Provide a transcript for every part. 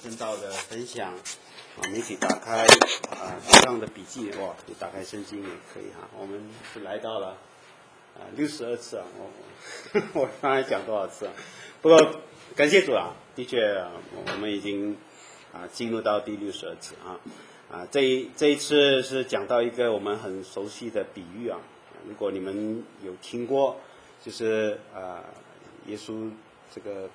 正道的分享啊，你可以打开手上的笔记哇，你打开圣经也可以哈。我们是来到了62次啊，我刚才讲多少次啊？不过感谢主啊，的确我们已经进入到第62次这一次是讲到一个我们很熟悉的比喻啊。如果你们有听过，就是耶稣这个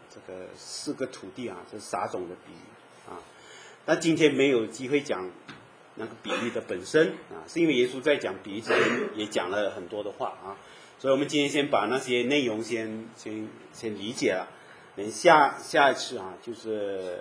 4个土地这是撒种的比喻但今天没有机会讲那个比喻的本身是因为耶稣在讲比喻之前也讲了很多的话所以我们今天先把那些内容先理解了，等下一次就是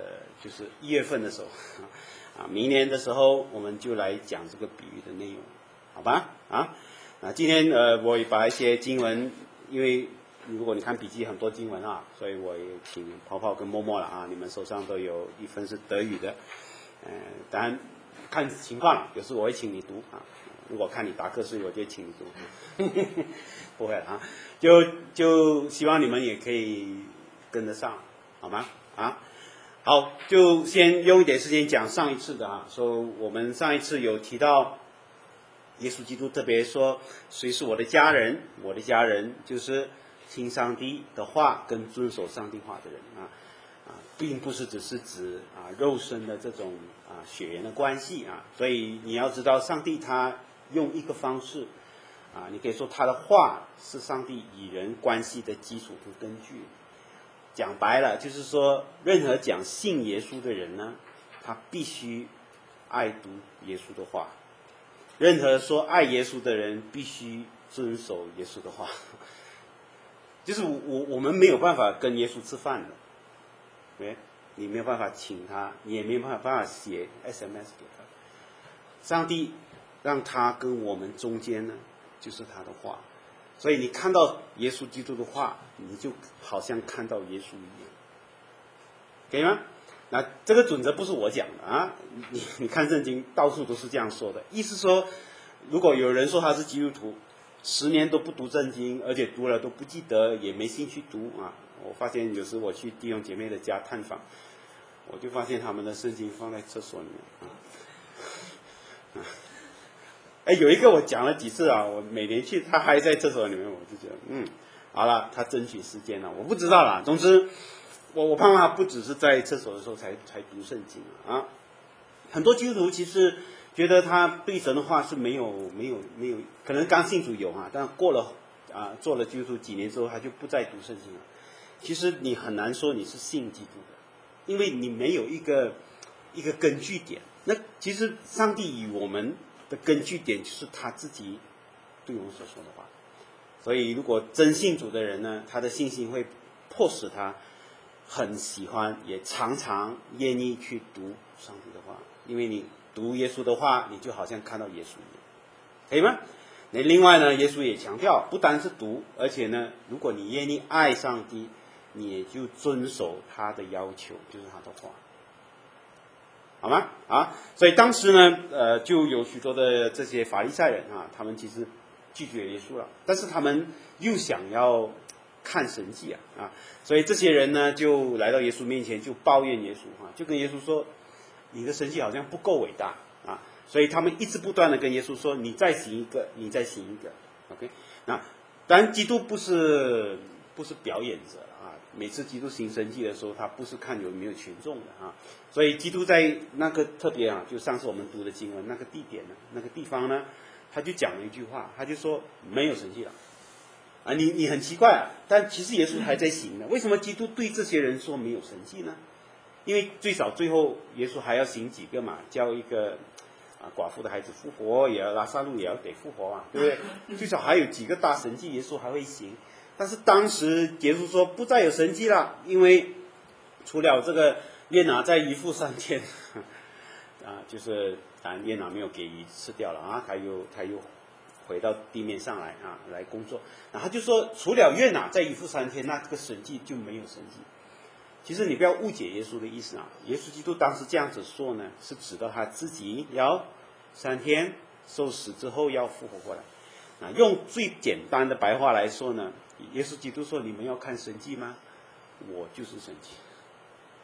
1月份的时候明年的时候我们就来讲这个比喻的内容，好吧今天我也把一些经文，因为如果你看笔记很多经文所以我也请泡泡跟默默了你们手上都有一份是德语的，当然看情况，有时我会请你读如果看你答课时我就请你读不会了就希望你们也可以跟得上，好吗好，就先用一点时间讲上一次的说我们上一次有提到耶稣基督特别说谁是我的家人，我的家人就是听上帝的话跟遵守上帝话的人并不是只是指肉身的这种血缘的关系所以你要知道上帝他用一个方式你可以说他的话是上帝与人关系的基础和根据。讲白了就是说，任何讲信耶稣的人呢，他必须爱读耶稣的话，任何说爱耶稣的人必须遵守耶稣的话。就是我们没有办法跟耶稣吃饭的，你没有办法请他，你也没有办法写 SMS 给他。上帝让他跟我们中间呢，就是他的话。所以你看到耶稣基督的话，你就好像看到耶稣一样，可以吗？那这个准则不是我讲的你看圣经到处都是这样说的，意思说，如果有人说他是基督徒，10年都不读圣经，而且读了都不记得，也没兴趣读我发现有时我去弟兄姐妹的家探访，我就发现他们的圣经放在厕所里面有一个我讲了几次我每年去他还在厕所里面，我就觉得好了，他争取时间了，我不知道啦。总之我怕他不只是在厕所的时候才读圣经很多基督徒其实觉得他对神的话是没有，可能刚信主有但过了做了基督徒几年之后，他就不再读圣经了。其实你很难说你是信基督的，因为你没有一个根据点。那其实上帝与我们的根据点就是他自己对我们所说的话。所以如果真信主的人呢，他的信心会迫使他很喜欢，也常常愿意去读上帝的话，因为你读耶稣的话，你就好像看到耶稣一样，可以吗？那另外呢，耶稣也强调，不单是读，而且呢，如果你愿意爱上帝，你也就遵守他的要求，就是他的话，好吗？所以当时呢，就有许多的这些法利赛人他们其实拒绝耶稣了，但是他们又想要看神迹所以这些人呢就来到耶稣面前，就抱怨耶稣就跟耶稣说，你的神迹好像不够伟大所以他们一直不断的跟耶稣说，你再行一个，你再行一个 OK。 那当然基督不是表演者每次基督行神迹的时候，他不是看有没有群众的所以基督在那个特别就上次我们读的经文那个地点呢，那个地方呢，他就讲了一句话，他就说没有神迹了你很奇怪但其实耶稣还在行呢。为什么基督对这些人说没有神迹呢？因为最少最后耶稣还要行几个嘛，叫一个寡妇的孩子复活，也要拉撒路也要得复活对不对？最少还有几个大神迹耶稣还会行。但是当时耶稣说不再有神迹了，因为除了这个约拿在鱼腹3天就是当然约拿没有给鱼吃掉了他又回到地面上来来工作。然后他就说除了约拿在鱼腹3天，那这个神迹就没有神迹。其实你不要误解耶稣的意思耶稣基督当时这样子说呢，是指到他自己要3天受死之后要复活过来用最简单的白话来说呢，耶稣基督说，你们要看神迹吗？我就是神迹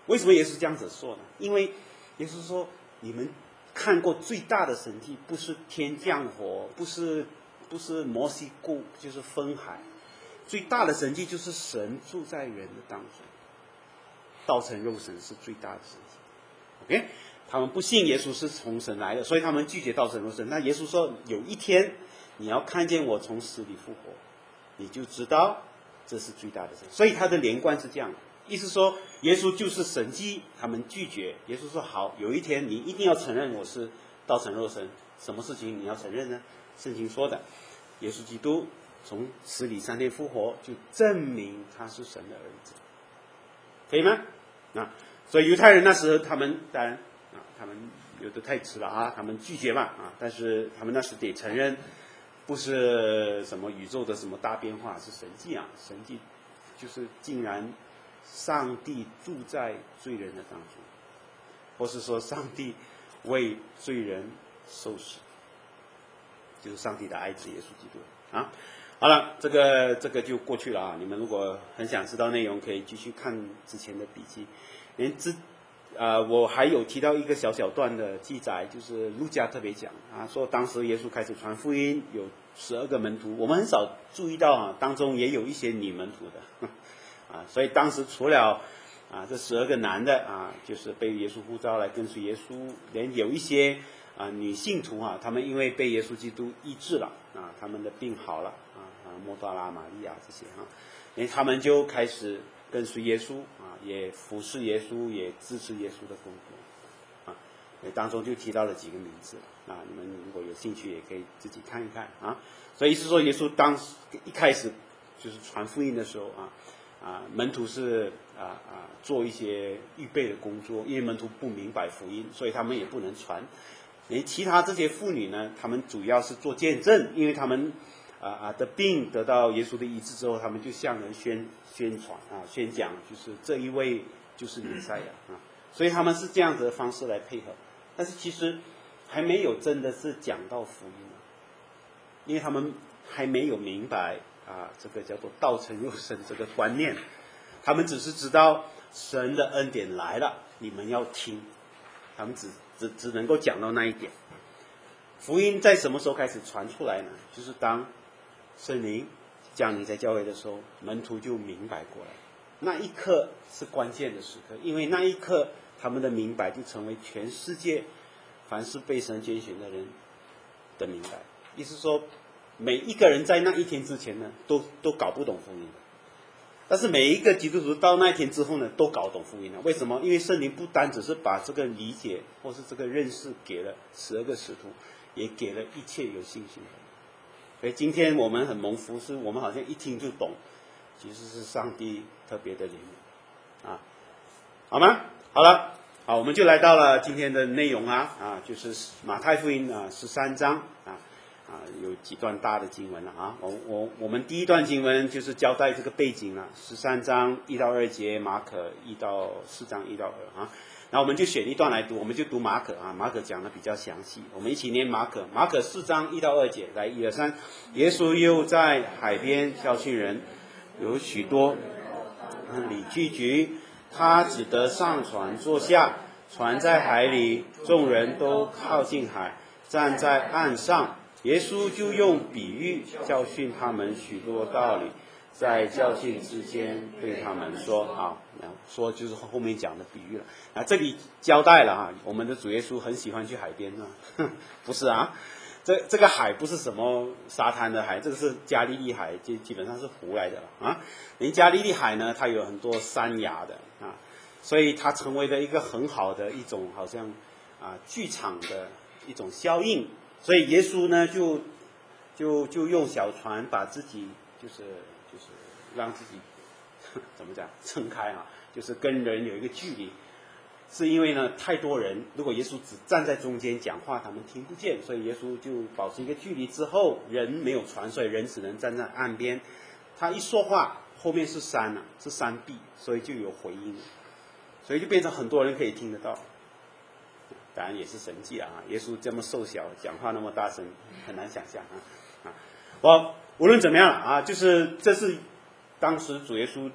为什么耶稣这样子说呢？因为耶稣说，你们看过最大的神迹，不是天降火，不是摩西过，就是分海，最大的神迹就是神住在人的当中，道成肉身是最大的神迹。OK， 他们不信耶稣是从神来的，所以他们拒绝道成肉身。那耶稣说，有一天你要看见我从死里复活，你就知道这是最大的神。所以他的连贯是这样的，意思说耶稣就是神迹，他们拒绝。耶稣说好，有一天你一定要承认我是道成肉身。什么事情你要承认呢？圣经说的，耶稣基督从死里3天复活，就证明他是神的儿子，可以吗？所以犹太人那时候他们当然他们有的太迟了他们拒绝嘛但是他们那时得承认，不是什么宇宙的什么大变化，是神迹神迹就是竟然上帝住在罪人的当中，或是说上帝为罪人受死，就是上帝的爱子耶稣基督好了，这个就过去了你们如果很想知道内容，可以继续看之前的笔记。我还有提到一个小段的记载，就是路加特别讲说当时耶稣开始传福音，有12个门徒，我们很少注意到当中也有一些女门徒的所以当时除了这12个男的就是被耶稣呼召来跟随耶稣，连有一些女信徒他们因为被耶稣基督医治了他们的病好了莫大拉、玛利亚这些连他们就开始跟随耶稣也服侍耶稣，也支持耶稣的工作当中就提到了几个名字你们如果有兴趣也可以自己看一看所以是说耶稣当时一开始就是传福音的时候门徒是做一些预备的工作，因为门徒不明白福音，所以他们也不能传。其他这些妇女呢，他们主要是做见证，因为他们的病得到耶稣的医治之后，他们就向人宣传宣讲，就是这一位就是弥赛亚所以他们是这样子的方式来配合。但是其实还没有真的是讲到福音因为他们还没有明白这个叫做道成肉身这个观念，他们只是知道神的恩典来了，你们要听，他们只能够讲到那一点。福音在什么时候开始传出来呢？就是当圣灵降临在教会的时候，门徒就明白过来，那一刻是关键的时刻，因为那一刻他们的明白就成为全世界凡是被神拣选的人的明白。意思说每一个人在那一天之前呢都搞不懂福音的，但是每一个基督徒到那一天之后呢都搞懂福音了。为什么？因为圣灵不单只是把这个理解或是这个认识给了12个使徒，也给了一切有信心的人。所以今天我们很蒙福，是我们好像一听就懂，其实是上帝特别的怜悯好吗？好了，我们就来到了今天的内容就是马太福音13章有几段大的经文了我们第一段经文就是交代这个背景了，13章1到2节，马可1到4章1到2那我们就选一段来读，我们就读马可马可讲的比较详细，我们一起念马可4章1到2节，来1、2、3。耶稣又在海边教训人，有许多里聚集，他只得上船坐下，船在海里，众人都靠近海，站在岸上。耶稣就用比喻教训他们许多道理，在教训之间对他们说说就是后面讲的比喻了这里交代了我们的主耶稣很喜欢去海边不是这个海不是什么沙滩的海，这个是加利利海，基本上是湖来的连加利利海呢，它有很多山崖的所以它成为了一个很好的一种好像剧场的一种效应。所以耶稣呢就用小船把自己就是让自己怎么讲撑开就是跟人有一个距离，是因为呢太多人，如果耶稣只站在中间讲话，他们听不见，所以耶稣就保持一个距离，之后人没有船，所以人只能站在岸边，他一说话后面是山是山壁，所以就有回音，所以就变成很多人可以听得到。当然也是神迹耶稣这么瘦小，讲话那么大声，很难想象无论怎么样就是这是当时主耶稣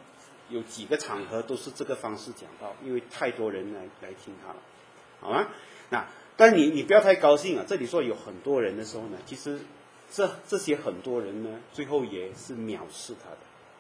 有几个场合都是这个方式讲道，因为太多人来听他了，好吗？那但你不要太高兴啊，这里说有很多人的时候呢，其实这些很多人呢，最后也是藐视他的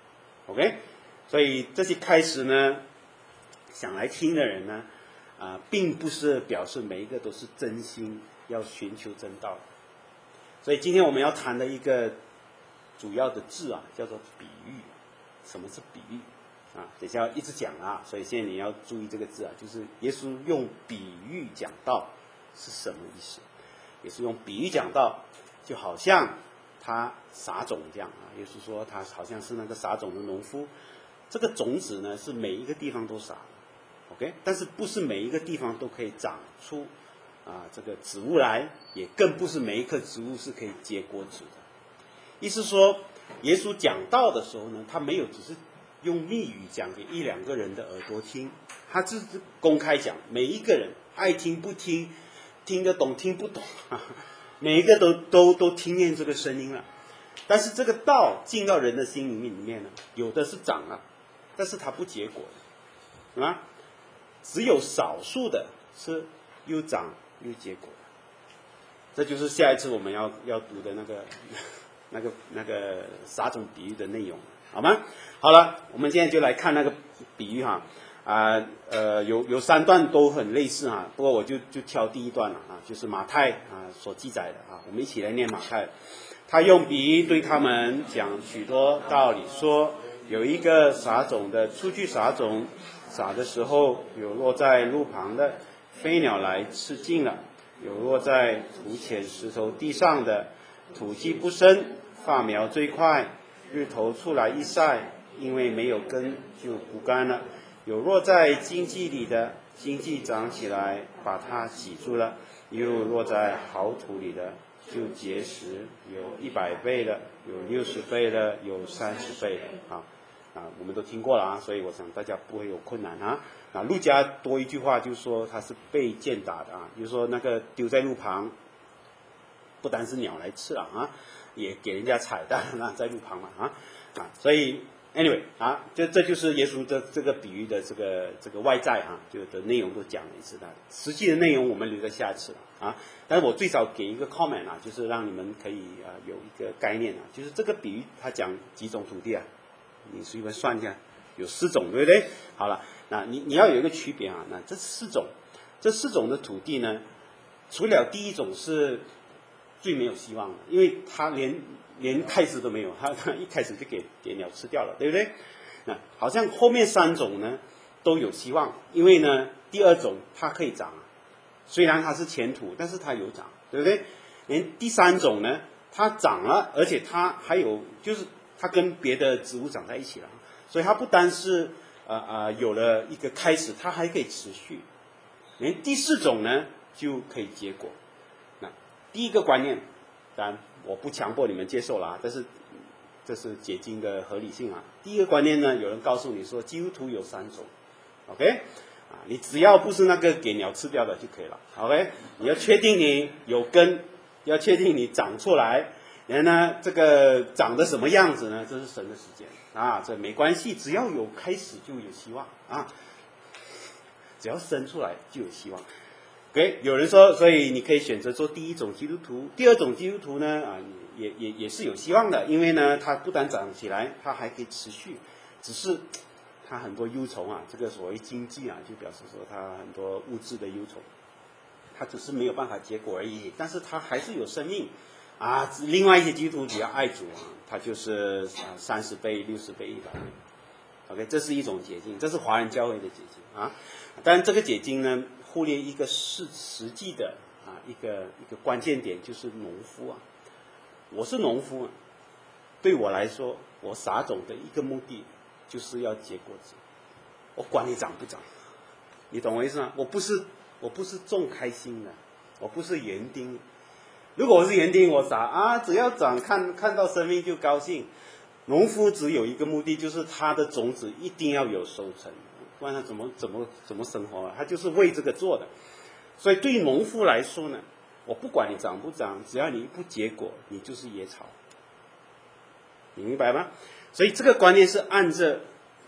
，OK？ 所以这些开始呢，想来听的人呢，并不是表示每一个都是真心要寻求真道。所以今天我们要谈的一个主要的字啊，叫做比喻。什么是比喻啊？等一下一直讲啊，所以现在你要注意这个字啊，就是耶稣用比喻讲道是什么意思？也是用比喻讲道，就好像他撒种这样啊。耶稣说他好像是那个撒种的农夫，这个种子呢是每一个地方都撒 ，OK？ 但是不是每一个地方都可以长出这个植物来，也更不是每一棵植物是可以结果子的。意思说，耶稣讲道的时候呢，他没有只是用密语讲给一两个人的耳朵听，他是公开讲，每一个人爱听不听，听得懂听不懂，每一个都听见这个声音了。但是这个道进到人的心里面呢，有的是长了，但是它不结果的，啊，只有少数的是又长又结果的。这就是下一次我们要读的那个撒种比喻的内容，好吗？好了，我们现在就来看那个比喻哈，有3段都很类似哈，不过我就挑第1段了啊，就是马太所记载的啊，我们一起来念马太。他用比喻对他们讲许多道理，说有一个撒种的出去撒种，撒的时候有落在路旁的，飞鸟来吃尽了；有落在土浅石头地上的，土气不深，发苗最快，日头出来一晒，因为没有根就枯干了；有落在荆棘里的，荆棘长起来把它挤住了；又落在好土里的，就结实，有100倍的，有60倍的，有30倍的我们都听过了啊，所以我想大家不会有困难啊。路加多一句话就说他是被箭打的啊，就是说那个丢在路旁，不单是鸟来吃了啊，也给人家踩的在路旁嘛所以 anyway 这就是耶稣的这个比喻的这个外在就的内容都讲了一次的，实际的内容我们留在下次了但是我最少给一个 comment 就是让你们可以有一个概念就是这个比喻他讲几种土地你随便算一下，有4种，对不对？好了，那你要有一个区别那这4种的土地呢，除了第1种是最没有希望的，因为它连开始都没有，它一开始就给鸟吃掉了，对不对？那好像后面3种呢都有希望，因为呢第2种它可以长虽然它是浅土，但是它有长，对不对？连第3种呢，它长了，而且它还有就是它跟别的植物长在一起了，所以它不单是有了一个开始，它还可以持续。连第4种呢就可以结果。那第1个观念，当然我不强迫你们接受了但是这是解经的合理性第1个观念呢，有人告诉你说基督徒有3种 ，OK？你只要不是那个给鸟吃掉的就可以了 ，OK？ 你要确定你有根，要确定你长出来，然后呢，这个长得什么样子呢？这是神的时间这没关系，只要有开始就有希望只要生出来就有希望。OK？ 有人说，所以你可以选择做第1种基督徒，第2种基督徒呢也是有希望的，因为呢，它不但长起来，它还可以持续，只是它很多忧愁这个所谓经济就表示说它很多物质的忧愁，它只是没有办法结果而已，但是它还是有生命另外一些基督徒比较爱主它就是30倍、60倍、100倍。OK， 这是一种解经，这是华人教会的解经当然这个解经呢，忽略一个实际的一个关键点，就是农夫我是农夫对我来说，我撒种的一个目的就是要结果子，我管你长不长，你懂我意思吗？我不是种开心的，我不是园丁。如果我是园丁，我撒只要长，看到生命就高兴。农夫只有一个目的，就是他的种子一定要有收成，不然他怎么生活他就是为这个做的。所以对于农夫来说呢，我不管你长不长，只要你不结果，你就是野草，你明白吗？所以这个观念是按着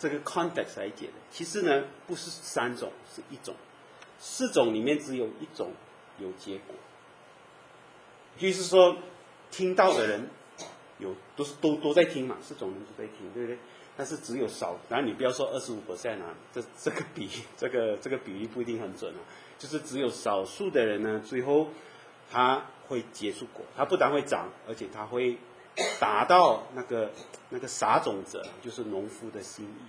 这个 context 来解的。其实呢，不是3种，是1种，4种里面只有1种有结果。就是说，听到的人都在听嘛，4种人都在听，对不对？但是只有少，然后你不要说25%啊，这个比喻不一定很准啊，就是只有少数的人呢，最后他会结出果，他不但会长，而且他会达到那个撒种者，就是农夫的心意。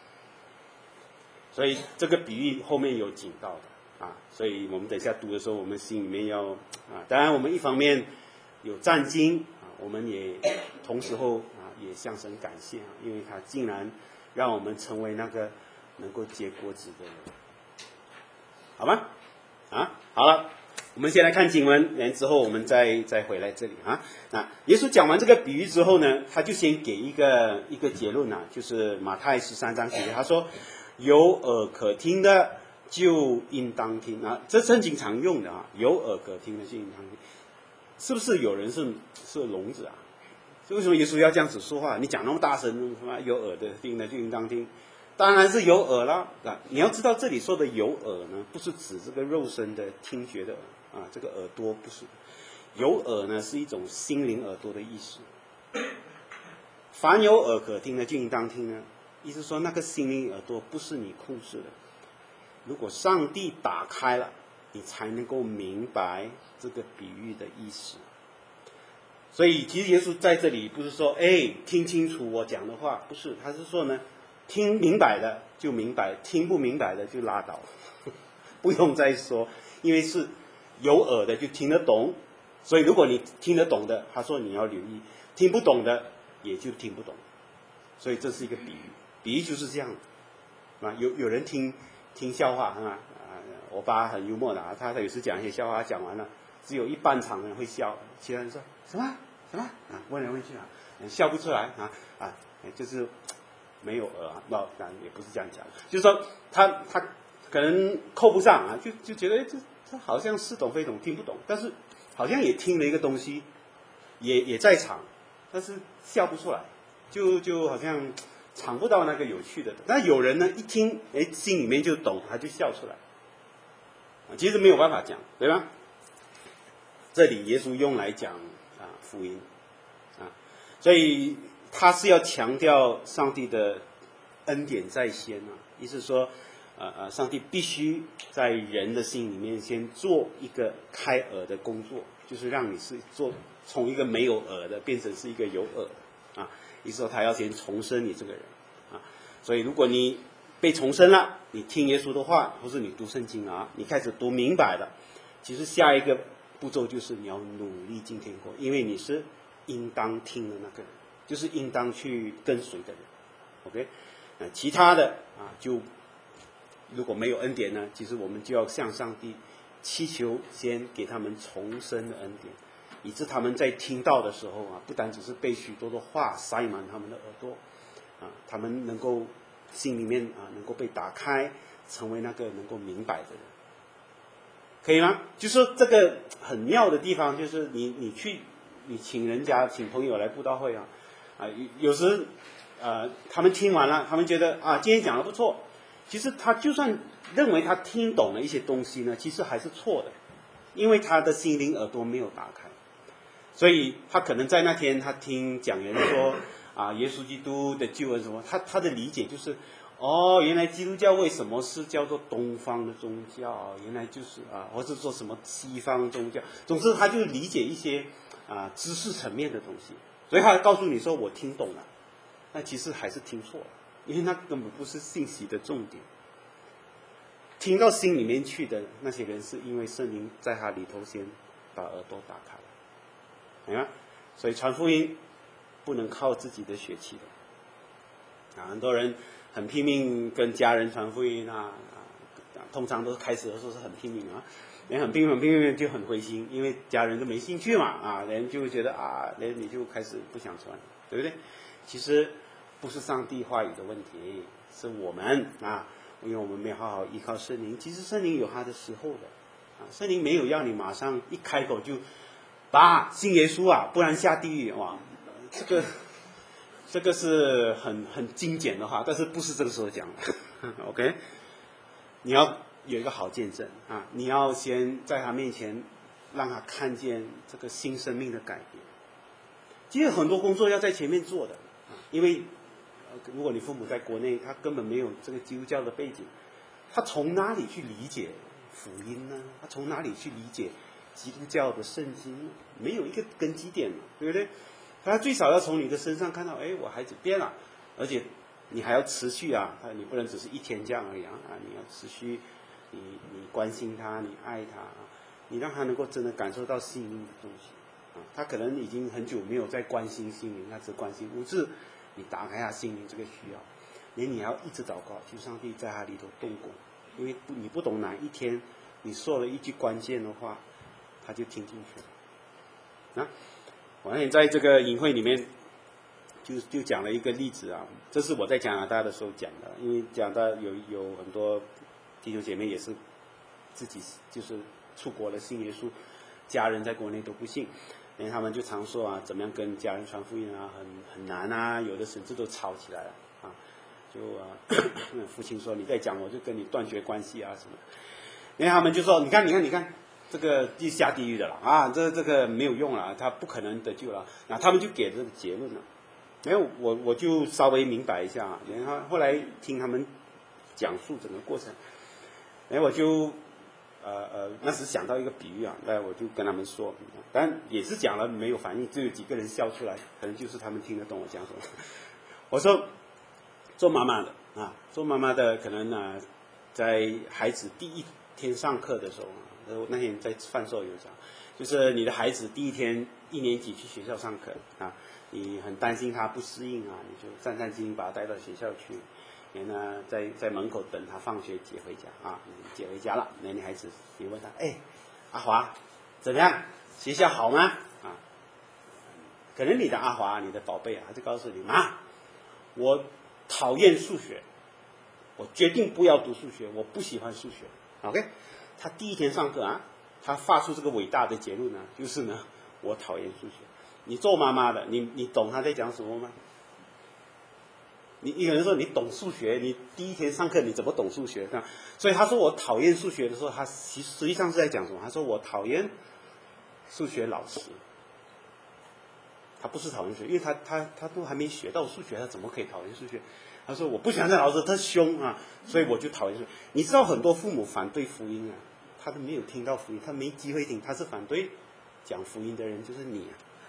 所以这个比喻后面有警告的啊，所以我们等一下读的时候，我们心里面要啊，当然我们一方面有战兢啊，我们也同时候啊也向神感谢啊，因为他竟然让我们成为那个能够结果子的人，好吗？啊，好了，我们先来看经文，然之后我们再回来这里啊。那耶稣讲完这个比喻之后呢，他就先给一个结论啊，就是马太13章写的，他说有耳可听的就应当听啊，这圣经常用的啊，有耳可听的就应当听。是不是有人是聋子啊？为什么耶稣要这样子说话？你讲那么大声，什么有耳的听的就应当听？当然是有耳啦。你要知道这里说的有耳呢，不是指这个肉身的听觉的啊，这个耳朵不是。有耳呢是一种心灵耳朵的意思。凡有耳可听的就应当听呢，意思说那个心灵耳朵不是你控制的。如果上帝打开了，你才能够明白这个比喻的意思。所以其实耶稣在这里不是说听清楚我讲的话，不是，他是说呢，听明白的就明白，听不明白的就拉倒，不用再说，因为是有耳的就听得懂。所以如果你听得懂的，他说你要留意，听不懂的也就听不懂。所以这是一个比喻，比喻就是这样啊。有人听笑话啊，我爸很幽默的啊，他有时讲一些笑话，讲完了只有一半场人会笑，其他人说什么啊，问来问去啊，笑不出来啊，就是没有耳啊，当然也不是这样讲，就是说他可能扣不上啊，就觉得这好像似懂非懂，听不懂，但是好像也听了一个东西，也在场，但是笑不出来，就好像尝不到那个有趣的。但有人呢一听，心里面就懂，他就笑出来。其实没有办法讲，对吧？这里耶稣用来讲福音啊，所以他是要强调上帝的恩典在先啊，意思说上帝必须在人的心里面先做一个开耳的工作，就是让你是从一个没有耳的变成是一个有耳的啊，意思说他要先重生你这个人啊，所以如果你被重生了，你听耶稣的话，或是你读圣经啊，你开始读明白了，其实下一个步骤就是你要努力进天国，因为你是应当听的那个人，就是应当去跟随的人。OK， 其他的就如果没有恩典呢，其实我们就要向上帝祈求，先给他们重生的恩典，以致他们在听到的时候不单只是被许多的话塞满他们的耳朵他们能够心里面能够被打开，成为那个能够明白的人，可以吗？就是说这个很妙的地方，就是你请朋友来布道会有时他们听完了，他们觉得今天讲的不错，其实他就算认为他听懂了一些东西呢，其实还是错的，因为他的心灵耳朵没有打开，所以他可能在那天他听讲员说耶稣基督的救恩什么，他的理解就是原来基督教为什么是叫做东方的宗教，原来就是或者说什么西方宗教，总之他就理解一些知识层面的东西，所以他告诉你说我听懂了，那其实还是听错了，因为那根本不是信息的重点。听到心里面去的那些人，是因为圣灵在他里头先把耳朵打开了，明白？所以传福音不能靠自己的血气的很多人很拼命跟家人传福音通常都开始的时候是很拼命很拼命就很灰心，因为家人都没兴趣嘛人就会觉得人你就开始不想传，对不对？其实不是上帝话语的问题，是我们因为我们没有好好依靠圣灵。其实圣灵有他的时候的圣灵没有要你马上一开口就信耶稣不然下地狱这个这个是很精简的话，但是不是这个时候讲的，OK？ 你要有一个好见证啊，你要先在他面前让他看见这个新生命的改变。其实很多工作要在前面做的，因为如果你父母在国内，他根本没有这个基督教的背景，他从哪里去理解福音呢？他从哪里去理解基督教的圣经呢？没有一个根基点嘛，对不对？他最少要从你的身上看到，哎，我孩子变了，而且你还要持续啊，你不能只是一天这样而已啊，你要持续，你关心他，你爱他，你让他能够真的感受到心灵的东西啊。他可能已经很久没有在关心心灵，他只关心物质，你打开他心灵这个需要，你要一直祷告，求上帝在他里头动工，因为你不懂哪一天你说了一句关键的话，他就听进去了啊。我那天在这个营会里面就讲了一个例子啊，这是我在加拿大的时候讲的，因为加拿大有很多弟兄姐妹也是自己就是出国了信耶稣，家人在国内都不信，因为他们就常说啊，怎么样跟家人传福音啊，很难啊，有的甚至都吵起来了啊，就父亲说你再讲我就跟你断绝关系啊什么，因为他们就说你看。这个就下地狱的了啊！这个没有用了，他不可能得救了。那他们就给这个结论了。然后我就稍微明白一下，然后后来听他们讲述整个过程，然后我就那时想到一个比喻啊，那我就跟他们说，但也是讲了没有反应，只有几个人笑出来，可能就是他们听得懂我讲什么。我说做妈妈的可能呢，在孩子第一天上课的时候。那天在贩售有讲，就是你的孩子第一天1年级去学校上课啊，你很担心他不适应啊，你就战战兢兢把他带到学校去，然后呢在门口等他放学接回家啊，接回家了，那女孩子你问他，哎，阿华怎么样？学校好吗？啊，可能你的阿华，你的宝贝啊，他就告诉你妈，我讨厌数学，我决定不要读数学，我不喜欢数学 ，OK。他第一天上课啊，他发出这个伟大的结论呢，就是呢，我讨厌数学。你做妈妈的，你懂他在讲什么吗？你可能说你懂数学，你第一天上课你怎么懂数学？所以他说我讨厌数学的时候，他实际上是在讲什么？他说我讨厌数学老师。他不是讨厌数学，因为他都还没学到数学，他怎么可以讨厌数学？他说我不喜欢这老师，他凶啊，所以我就讨厌数学。你知道很多父母反对福音啊，他都没有听到福音，他没机会听，他是反对讲福音的人就是你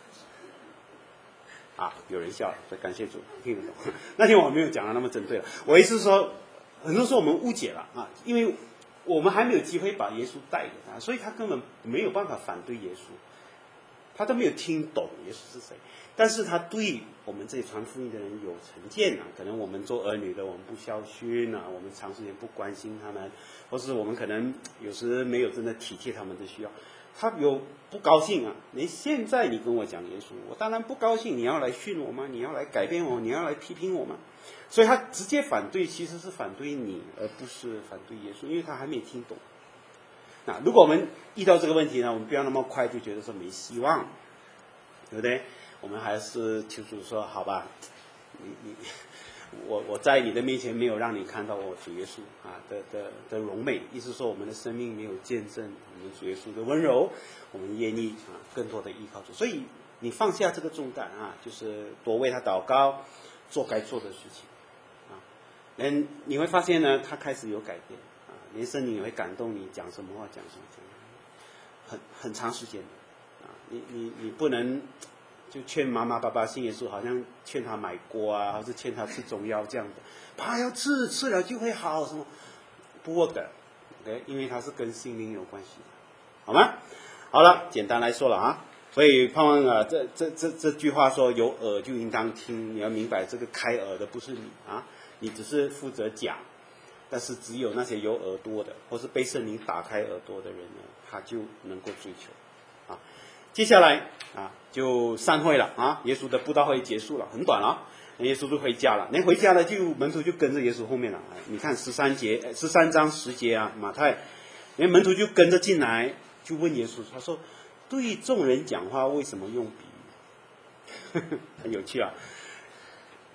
啊。有人笑了，所以感谢主听得懂。那天我没有讲的那么针对了，我意思是说，很多时候我们误解了啊，因为我们还没有机会把耶稣带给他，所以他根本没有办法反对耶稣。他都没有听懂耶稣是谁，但是他对我们这些传福音的人有成见啊。可能我们做儿女的，我们不孝训啊，我们长时间不关心他们，或是我们可能有时没有真的体贴他们的需要，他有不高兴啊。现在你跟我讲耶稣，我当然不高兴。你要来训我吗？你要来改变我？你要来批评我吗？所以他直接反对，其实是反对你，而不是反对耶稣，因为他还没听懂。那如果我们遇到这个问题呢，我们不要那么快就觉得说没希望，对不对？我们还是求主说好吧，我在你的面前没有让你看到我主耶稣啊的荣美，意思说我们的生命没有见证我们主耶稣的温柔，我们愿意更多的依靠主。所以你放下这个重担啊，就是多为他祷告，做该做的事情啊，你会发现呢，他开始有改变。连圣灵也会感动你，讲什么话讲什么，很长时间啊！你不能就劝妈妈爸爸信耶稣，好像劝他买锅啊，或是劝他吃中药这样的，爸要吃了就会好，什么不 work 的 ，OK？ 因为它是跟心灵有关系的，好吗？好了，简单来说了啊，所以盼望啊，这句话说有耳就应当听，你要明白这个开耳的不是你啊，你只是负责讲。但是只有那些有耳朵的，或是被圣灵打开耳朵的人呢，他就能够追求啊。接下来啊，就散会了啊，耶稣的布道会结束了，很短了，耶稣就回家了。回家了，门徒就跟着耶稣后面了。你看13章10节啊，马太，门徒就跟着进来，就问耶稣，他说：“对众人讲话为什么用比喻？”很有趣啊。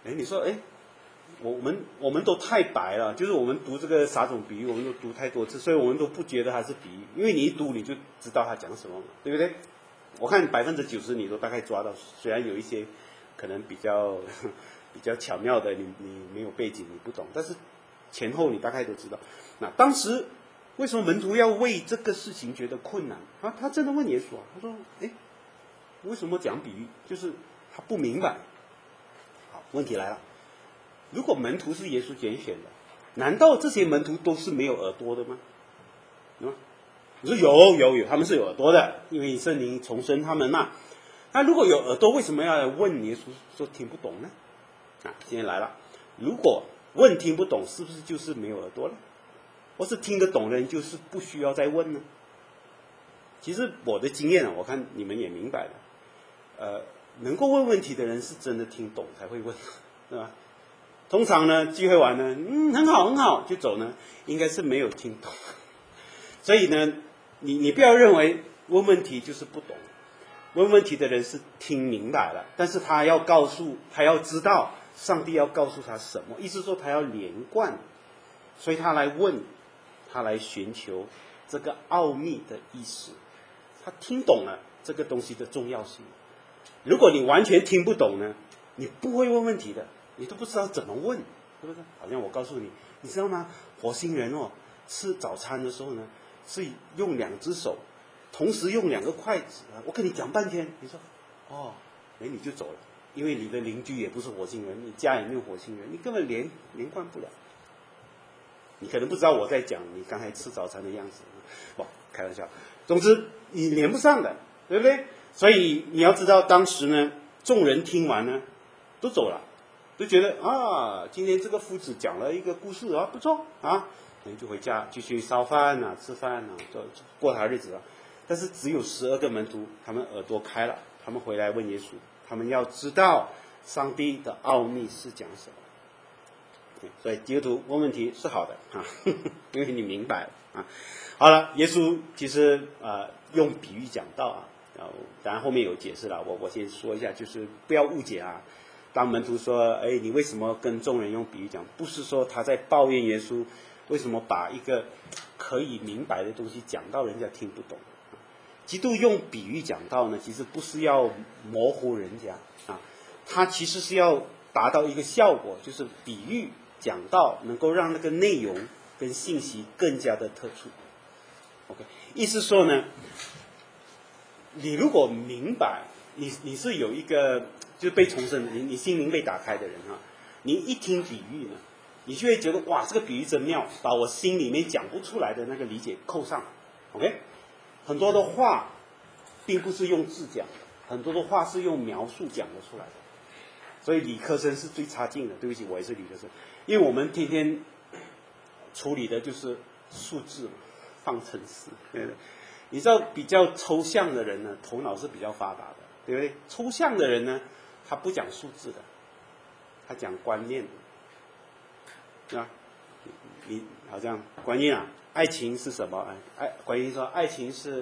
你说我们都太白了，就是我们读这个撒种比喻，我们都读太多次，所以我们都不觉得它是比喻，因为你一读你就知道它讲什么嘛，对不对？我看90%你都大概抓到，虽然有一些可能比较巧妙的，你没有背景你不懂，但是前后你大概都知道。那当时为什么门徒要为这个事情觉得困难啊？他真的问耶稣啊，他说：“为什么讲比喻？就是他不明白。”好，问题来了，如果门徒是耶稣拣选的，难道这些门徒都是没有耳朵的吗？你说有，他们是有耳朵的，因为圣灵重生他们嘛。那如果有耳朵，为什么要来问耶稣说听不懂呢？今天来了，如果问听不懂，是不是就是没有耳朵了？或是听得懂的人就是不需要再问呢？其实我的经验我看你们也明白了，能够问问题的人是真的听懂才会问，对吧？通常呢，聚会完呢，很好就走呢，应该是没有听懂。所以呢，你不要认为问问题就是不懂，问问题的人是听明白了，但是他要知道上帝要告诉他什么，意思说他要连贯，所以他来问，他来寻求这个奥秘的意思，他听懂了这个东西的重要性。如果你完全听不懂呢，你不会问问题的，你都不知道怎么问，对不对？好像我告诉你，你知道吗？火星人吃早餐的时候呢，是用2只手，同时用2个筷子。我跟你讲半天，你说你就走了，因为你的邻居也不是火星人，你家也没有火星人，你根本连贯不了。你可能不知道我在讲你刚才吃早餐的样子，开玩笑。总之你连不上的，对不对？所以你要知道，当时呢，众人听完呢，都走了，都觉得今天这个夫子讲了一个故事不错就回家继续烧饭吃饭过他日子但是只有12个门徒，他们耳朵开了，他们回来问耶稣，他们要知道上帝的奥秘是讲什么。所以基督徒问问题是好的因为你明白了好了，耶稣其实用比喻讲道当然后面有解释了，我先说一下，就是不要误解当门徒说你为什么跟众人用比喻讲，不是说他在抱怨耶稣为什么把一个可以明白的东西讲到人家听不懂。基督用比喻讲道呢，其实不是要模糊人家他其实是要达到一个效果，就是比喻讲道能够让那个内容跟信息更加的特殊。OK， 意思说呢，你如果明白，你是有一个就是被重生的，你心灵被打开的人你一听比喻呢，你就会觉得哇，这个比喻真妙，把我心里面讲不出来的那个理解扣上。OK， 很多的话并不是用字讲的，很多的话是用描述讲得出来的。所以理科生是最差劲的，对不起，我也是理科生，因为我们天天处理的就是数字嘛，方程式，对不对？你知道比较抽象的人呢，头脑是比较发达的，对不对？抽象的人呢，他不讲数字的，他讲观念的，你好像观念爱情是什么？观念说爱情是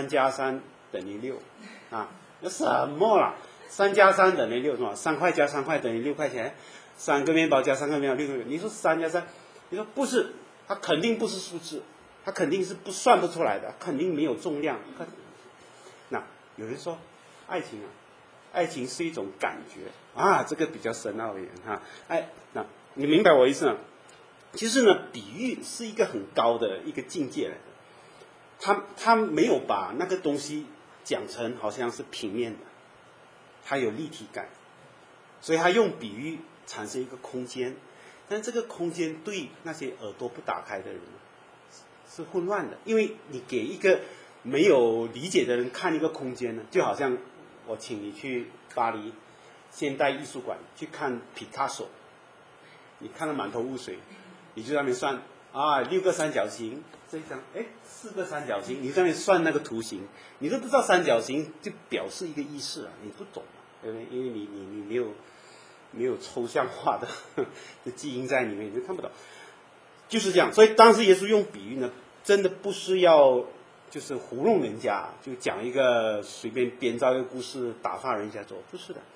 3+3等于6那什么啦？3加3等于6是吧？3块加3块等于6块钱，3个面包加3个面包6个。你说3加3，你说不是，它肯定不是数字，它肯定是算不出来的，肯定没有重量。那有人说爱情爱情是一种感觉这个比较深奥一点那你明白我意思吗？其实呢，比喻是一个很高的一个境界来的，他没有把那个东西讲成好像是平面的。它有立体感，所以他用比喻产生一个空间，但这个空间对那些耳朵不打开的人是混乱的，因为你给一个没有理解的人看一个空间呢，就好像我请你去巴黎现代艺术馆去看皮卡索，你看得满头雾水，你就在那边算6个三角形，这一张4个三角形，你在那边算那个图形，你都不知道三角形就表示一个意思你不懂对不对？因为你没有抽象化的基因在里面，你就看不懂。就是这样，所以当时耶稣用比喻呢，真的不是要就是糊弄人家，就讲一个随便编造一个故事打发人家走，不是的。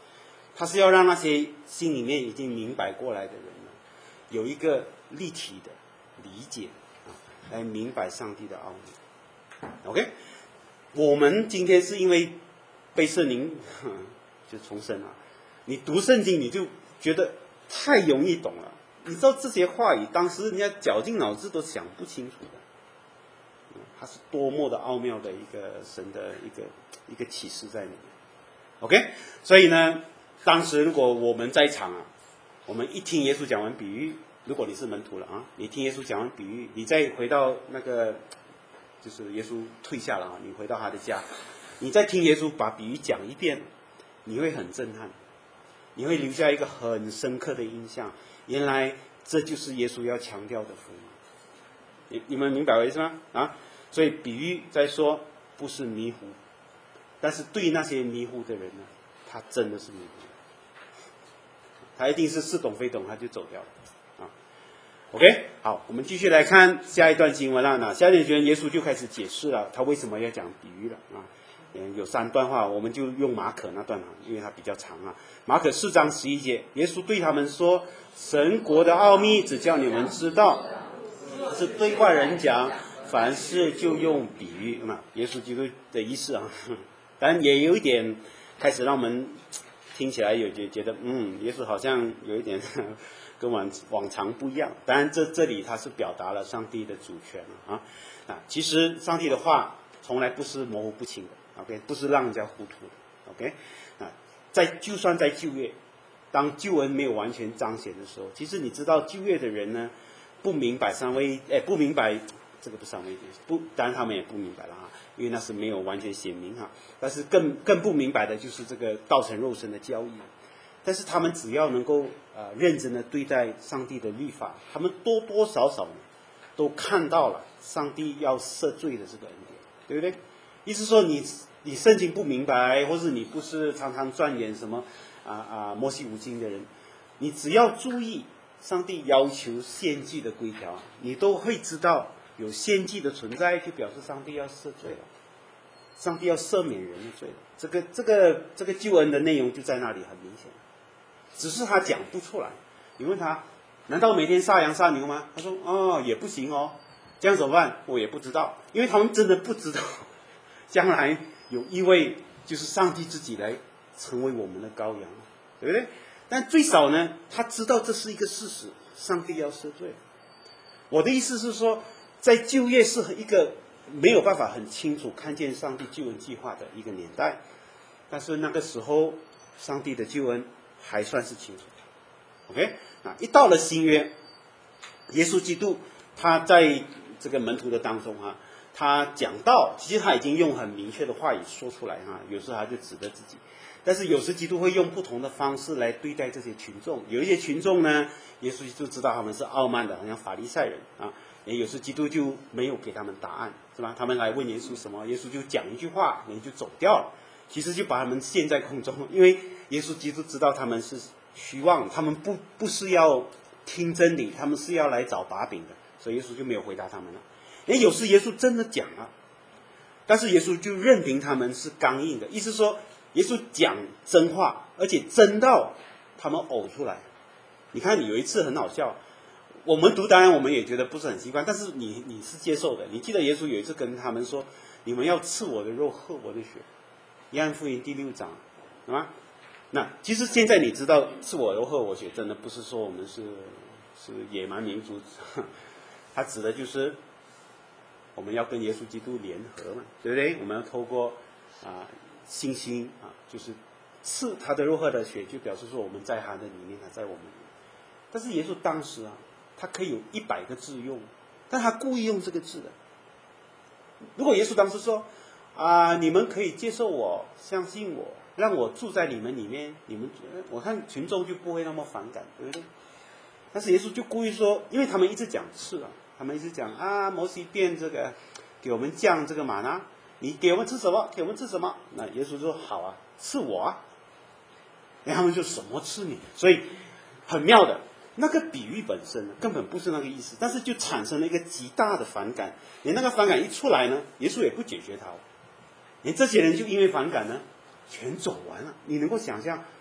他是要让那些心里面已经明白过来的人呢，有一个立体的理解来明白上帝的奥秘。OK， 我们今天是因为被圣灵就重生了，你读圣经你就觉得太容易懂了。你知道这些话语，当时人家绞尽脑汁都想不清楚的。它是多么的奥妙的一个神的一个启示在里面。OK， 所以呢，当时如果我们在场啊，我们一听耶稣讲完比喻，如果你是门徒了啊，你听耶稣讲完比喻，你再回到那个就是耶稣退下了啊，你回到他的家，你再听耶稣把比喻讲一遍，你会很震撼，你会留下一个很深刻的印象。原来这就是耶稣要强调的福音。你们明白我意思吗？啊，所以比喻在说不是迷糊，但是对那些迷糊的人呢，他真的是迷糊，他一定是似懂非懂，他就走掉了啊。OK， 好，我们继续来看下一段经文了。那下一段经文耶稣就开始解释了他为什么要讲比喻了啊。有3段话，我们就用马可那段啊，因为它比较长啊。马可4章11节，耶稣对他们说：“神国的奥秘只叫你们知道，是对外人讲，凡事就用比喻嘛。”耶稣基督的意思啊，当然也有一点开始让我们听起来有觉得，耶稣好像有一点跟往常不一样。当然这里他是表达了上帝的主权啊。其实上帝的话从来不是模糊不清的。OK， 不是让人家糊涂的。OK， 就算在旧约，当救恩没有完全彰显的时候，其实你知道旧约的人呢，不明白不明白这个不三位不，当然他们也不明白了因为那是没有完全显明但是更不明白的就是这个道成肉身的教义。但是他们只要能够认真的对待上帝的律法，他们多多少少都看到了上帝要赦罪的这个恩典，对不对？意思说你圣经不明白，或是你不是常常钻研什么摩西五经的人，你只要注意上帝要求献祭的规条，你都会知道有献祭的存在，就表示上帝要赦罪了，上帝要赦免人的罪了。这个救恩的内容就在那里，很明显，只是他讲不出来。你问他，难道每天杀羊杀牛吗？他说也不行哦，这样怎么办？我也不知道，因为他们真的不知道将来有一位就是上帝自己来成为我们的羔羊，对不对？但最少呢，他知道这是一个事实，上帝要赦罪。我的意思是说，在旧约是一个没有办法很清楚看见上帝救恩计划的一个年代，但是那个时候上帝的救恩还算是清楚的。OK， 一到了新约，耶稣基督他在这个门徒的当中他讲到，其实他已经用很明确的话语说出来有时候他就指着自己，但是有时基督会用不同的方式来对待这些群众。有一些群众呢，耶稣就知道他们是傲慢的，好像法利赛人也有时基督就没有给他们答案，是吧？他们来问耶稣什么，耶稣就讲一句话，人就走掉了，其实就把他们陷在空中，因为耶稣基督知道他们是虚妄，他们不是要听真理，他们是要来找把柄的，所以耶稣就没有回答他们了。有时耶稣真的讲了，但是耶稣就任凭他们是刚硬的，意思说耶稣讲真话，而且真到他们呕出来。你看有一次很好笑，我们读当然我们也觉得不是很习惯，但是你是接受的。你记得耶稣有一次跟他们说，你们要吃我的肉喝我的血，约翰福音第6章，是吗？那其实现在你知道吃我肉喝我血真的不是说我们是野蛮民族，他指的就是我们要跟耶稣基督联合嘛，对不对？我们要透过信心就是吃他的肉喝的血，就表示说我们在他的里面，他在我们里面。但是耶稣当时他可以有100个字用，但他故意用这个字的。如果耶稣当时说你们可以接受我，相信我，让我住在你们里面，我看群众就不会那么反感，对不对？但是耶稣就故意说，因为他们一直讲吃他们一直讲摩西变这个给我们降这个玛纳，你给我们吃什么？给我们吃什么？那耶稣说好吃我然后他们就什么吃你？所以很妙的，那个比喻本身根本不是那个意思，但是就产生了一个极大的反感。连那个反感一出来呢，耶稣也不解决它连这些人就因为反感呢全走完了。你能够想象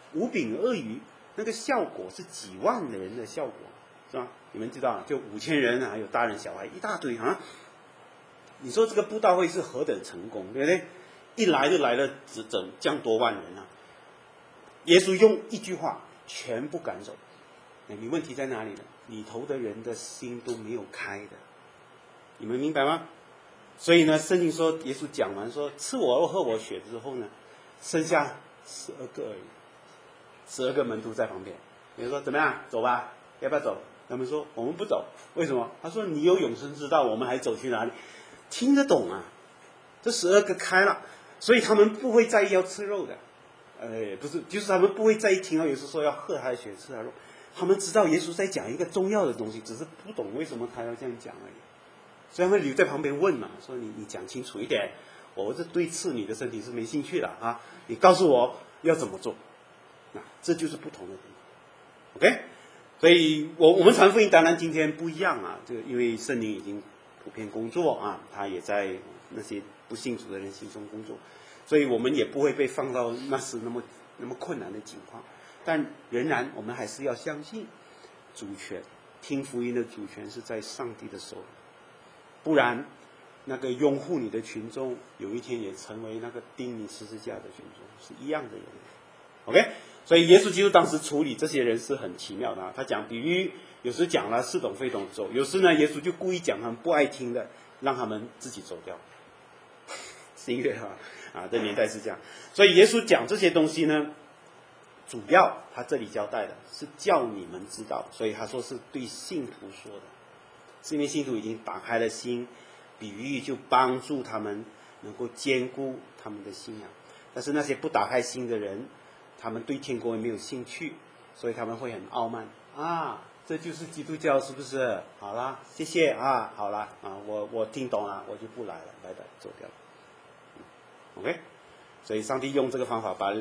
5饼2鱼，那个效果是几万的人的效果，是吧？你们知道，就5000人，还有大人小孩一大堆啊。你说这个布道会是何等成功，对不对？一来就来了这样多万人啊！耶稣用一句话全部赶走。你问题在哪里呢？里头的人的心都没有开的，你们明白吗？所以呢，圣经说耶稣讲完说吃我肉喝我血之后呢，剩下12个而已，12个门徒在旁边。你说怎么样？走吧，要不要走？他们说我们不走。为什么？他说你有永生之道，我们还走去哪里？听得懂啊？这12个开了，所以他们不会在意要吃肉的。不是，就是他们不会在意听到耶稣说要喝他的血吃他的肉。他们知道耶稣在讲一个重要的东西，只是不懂为什么他要这样讲而已。所以他们留在旁边问嘛，说你讲清楚一点，我这对吃你的身体是没兴趣的啊，你告诉我要怎么做。这就是不同的地方。OK， 所以我们传福音当然今天不一样啊，就因为圣灵已经普遍工作啊，他也在那些不信主的人心中工作，所以我们也不会被放到那时那么困难的情况。但仍然我们还是要相信主权，听福音的主权是在上帝的手里，不然那个拥护你的群众有一天也成为那个钉你十字架的群众，是一样的人。 OK， 所以耶稣基督当时处理这些人是很奇妙的啊。他讲比喻，有时讲了似懂非懂走，有时呢耶稣就故意讲他们不爱听的，让他们自己走掉。是因为这年代是这样，所以耶稣讲这些东西呢，主要他这里交代的是叫你们知道，所以他说是对信徒说的，是因为信徒已经打开了心，比喻就帮助他们能够坚固他们的信仰。但是那些不打开心的人，他们对天国也没有兴趣，所以他们会很傲慢啊，这就是基督教是不是？好啦，谢谢啊，好啦啊，我听懂了，我就不来了，拜拜，走掉了。OK， 所以上帝用这个方法把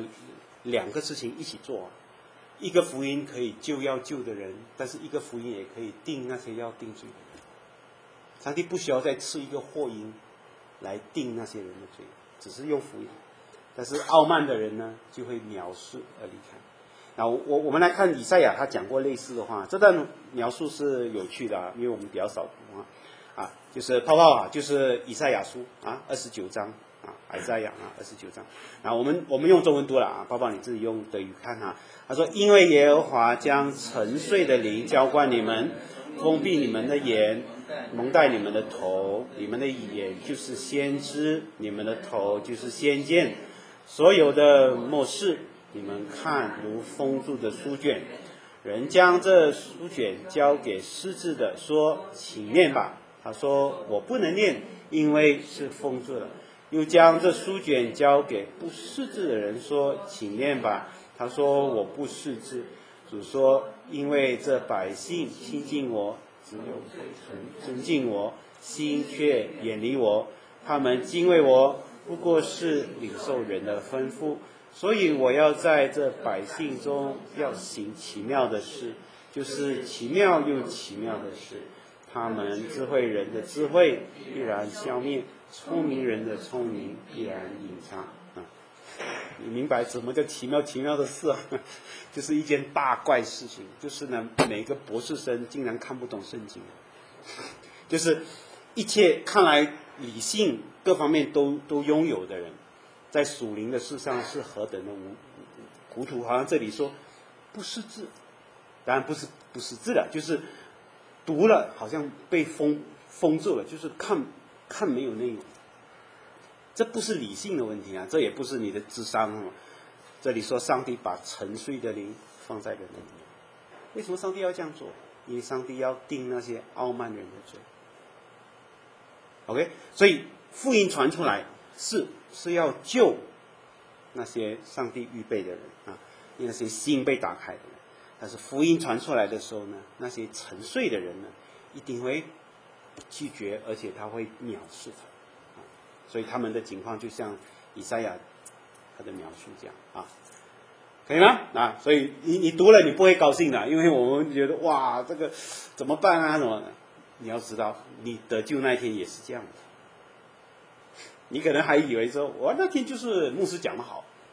2个事情一起做，一个福音可以救要救的人，但是一个福音也可以定那些要定罪的人。上帝不需要再赐一个祸因来定那些人的罪，只是用福音。但是傲慢的人呢，就会藐视而离开。那我们来看以赛亚，他讲过类似的话，这段描述是有趣的，因为我们比较少读就是泡泡就是以赛亚书29章以赛亚29章。然后我们用中文读了泡泡你自己用德语看他说因为耶和华将沉睡的灵浇灌你们，封闭你们的眼，蒙戴你们的头，你们的眼就是先知，你们的头就是先见。所有的末世，你们看如封住的书卷，人将这书卷交给识字的，说请念吧。他说我不能念，因为是封住了。又将这书卷交给不识字的人，说请念吧。他说我不识字。主说因为这百姓亲近我，只有嘴唇尊敬我，心却远离我，他们敬畏我不过是领受人的吩咐，所以我要在这百姓中要行奇妙的事，就是奇妙又奇妙的事。他们智慧人的智慧必然消灭，聪明人的聪明必然隐藏。你明白什么叫奇妙奇妙的事就是一件大怪事情，就是呢每个博士生竟然看不懂圣经，就是一切看来理性各方面都拥有的人，在属灵的事上是何等的糊涂。好像这里说不识字，当然不识字了，就是读了好像被封住了，就是看没有内容。这不是理性的问题这也不是你的智商这里说上帝把沉睡的灵放在人的里面，为什么上帝要这样做？因为上帝要定那些傲慢人的罪。OK， 所以福音传出来是要救那些上帝预备的人那些心被打开的人。但是福音传出来的时候呢，那些沉睡的人呢，一定会拒绝，而且他会藐视他所以他们的情况就像以赛亚他的描述这样可以吗？所以你读了你不会高兴的，因为我们觉得哇这个怎么办什么的。你要知道你得救那一天也是这样的，你可能还以为说我那天就是牧师讲得好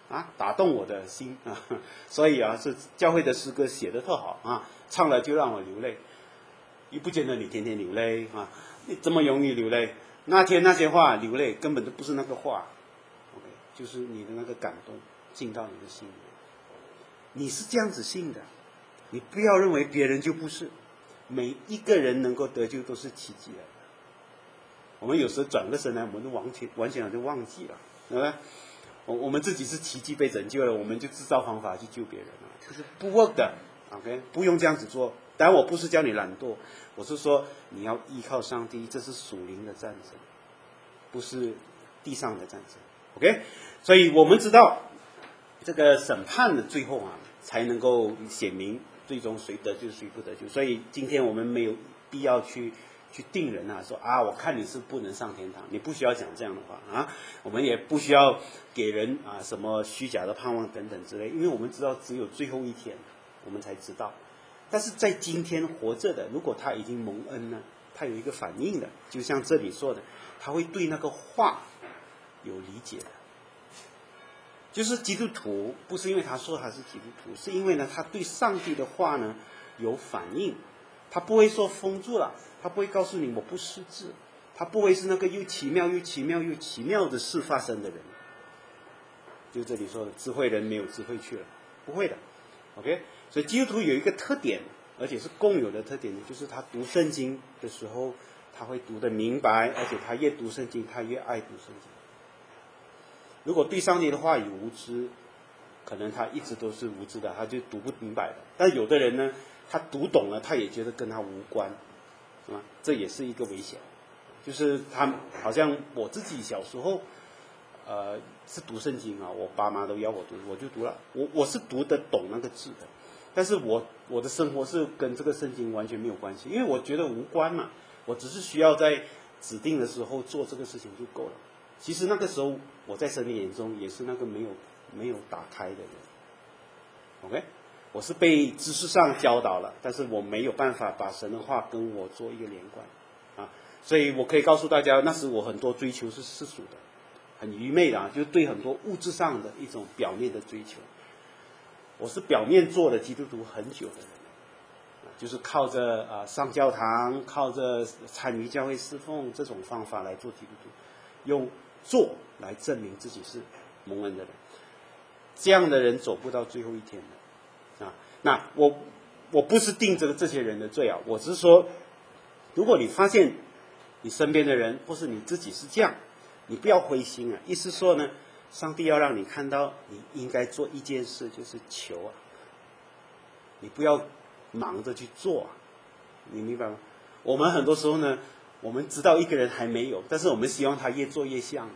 啊，打动我的心啊，所以啊，是教会的诗歌写得特好啊，唱了就让我流泪。又不见得你天天流泪啊，你这么容易流泪？那天那些话流泪根本都不是那个话 ，OK， 就是你的那个感动进到你的心里。你是这样子信的，你不要认为别人就不是，每一个人能够得救都是奇迹来的。我们有时候转个身来，我们都完全就忘记了，对吧？我们自己是奇迹被拯救了，我们就制造方法去救别人了，就是不 work 的 ，OK， 不用这样子做。当然我不是叫你懒惰，我是说你要依靠上帝，这是属灵的战争，不是地上的战争 ，OK。所以我们知道这个审判的最后啊，才能够显明最终谁得救谁不得救。所以今天我们没有必要去定人啊，说啊，我看你是不能上天堂，你不需要讲这样的话啊。我们也不需要给人啊什么虚假的盼望等等之类，因为我们知道只有最后一天，我们才知道。但是在今天活着的，如果他已经蒙恩了，他有一个反应的，就像这里说的，他会对那个话有理解的。就是基督徒不是因为他说他是基督徒，是因为呢他对上帝的话呢有反应，他不会说封住了，他不会告诉你我不识字，他不会是那个又奇妙又奇妙又奇妙的事发生的人。就这里说的智慧人没有智慧去了，不会的 ，OK。所以基督徒有一个特点，而且是共有的特点，就是他读圣经的时候，他会读得明白，而且他越读圣经，他越爱读圣经。如果对上帝的话语无知，可能他一直都是无知的，他就读不明白的。但有的人呢，他读懂了，他也觉得跟他无关，是吧？这也是一个危险。就是他好像我自己小时候，是读圣经啊，我爸妈都要我读，我就读了。我是读得懂那个字的。但是我的生活是跟这个圣经完全没有关系，因为我觉得无关嘛，我只是需要在指定的时候做这个事情就够了。其实那个时候我在神的眼中也是那个没有打开的人 ，OK， 我是被知识上教导了，但是我没有办法把神的话跟我做一个连贯啊，所以我可以告诉大家，那时我很多追求是世俗的，很愚昧的啊，就是对很多物质上的一种表面的追求。我是表面做了基督徒很久的人，就是靠着上教堂，靠着参与教会侍奉这种方法来做基督徒，用做来证明自己是蒙恩的人。这样的人走不到最后一天的啊。那我不是定这些人的罪啊，我只是说，如果你发现你身边的人或是你自己是这样，你不要灰心啊。意思说呢，上帝要让你看到，你应该做一件事，就是求啊。你不要忙着去做啊，你明白吗？我们很多时候呢，我们知道一个人还没有，但是我们希望他越做越像。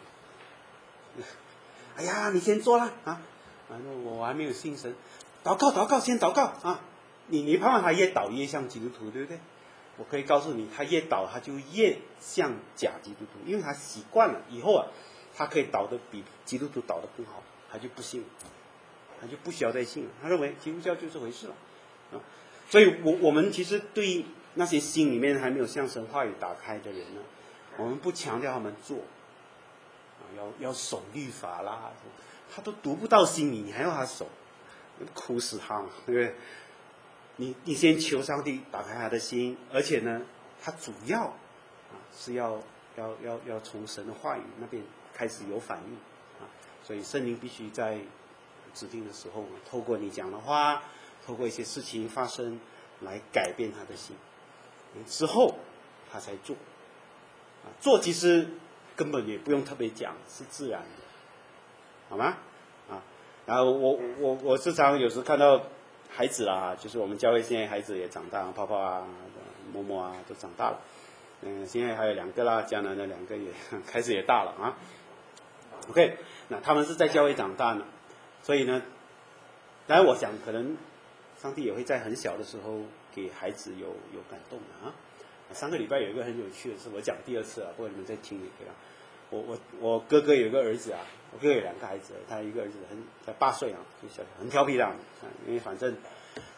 哎呀，你先做啦啊！我还没有信神，祷告，先祷告啊！你盼望他越祷越像基督徒，对不对？我可以告诉你，他越祷他就越像假基督徒，因为他习惯了，以后啊，他可以祷得比基督徒祷得更好，他就不信，他就不需要再信了。他认为基督教就这回事了啊！所以我们其实对那些心里面还没有向神话语打开的人呢，我们不强调他们做啊，要守律法啦，他都读不到心里，你还要他守，哭死他嘛，对不对？你先求上帝打开他的心，而且呢，他主要啊是要从神的话语那边开始有反应啊，所以圣灵必须在指定的时候，透过你讲的话，透过一些事情发生来改变他的心，之后他才做啊，做其实根本也不用特别讲，是自然的，好吗？啊，然后我时常有时看到孩子啦，就是我们教会现在孩子也长大，泡泡啊、默默啊都长大了，现在还有2个啦，江南的2个也开始也大了啊。OK， 那他们是在教会长大呢，所以呢，当然我想可能上帝也会在很小的时候给孩子有感动的啊。上个礼拜有一个很有趣的事，我讲第2次了，不过你们再听也可以了。我哥哥有一个儿子啊，我哥哥有2个孩子，他一个儿子才8岁啊，就小很调皮的，因为反正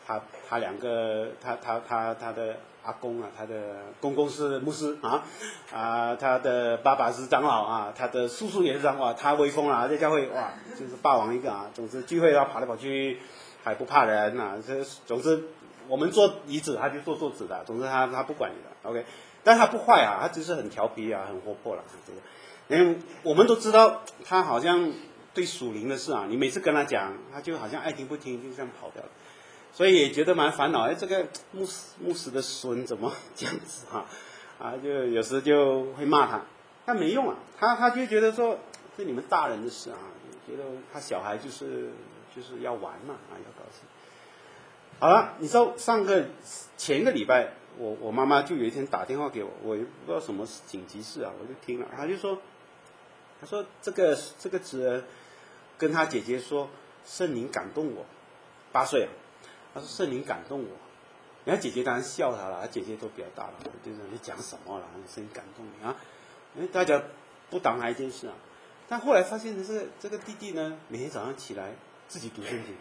他两个他的阿公啊，他的公公是牧师他的爸爸是长老啊，他的叔叔也是长老，他威风啊，在教会哇就是霸王一个啊。总之聚会要跑来跑去，还不怕人啊。总之我们做椅子他就做子的，总之他不管你的 OK。但他不坏啊，他只是很调皮啊，很活泼了这个。因为我们都知道他好像对属灵的事啊，你每次跟他讲，他就好像爱听不听，就这样跑掉了。所以也觉得蛮烦恼，这个牧师的孙怎么这样子就有时就会骂他，但没用啊，他就觉得说是你们大人的事啊，觉得他小孩就是要玩嘛要高兴。好了，你知道前个礼拜我妈妈就有一天打电话给我，我也不知道什么紧急事啊，我就听了，她说这个侄儿跟他姐姐说圣灵感动我，8岁啊。他说圣灵感动我，人家姐姐当然笑他了，他姐姐都比较大了，就是你讲什么了？圣灵感动你啊？因为大家不当他一件事啊。但后来发现这个弟弟呢，每天早上起来自己读圣经，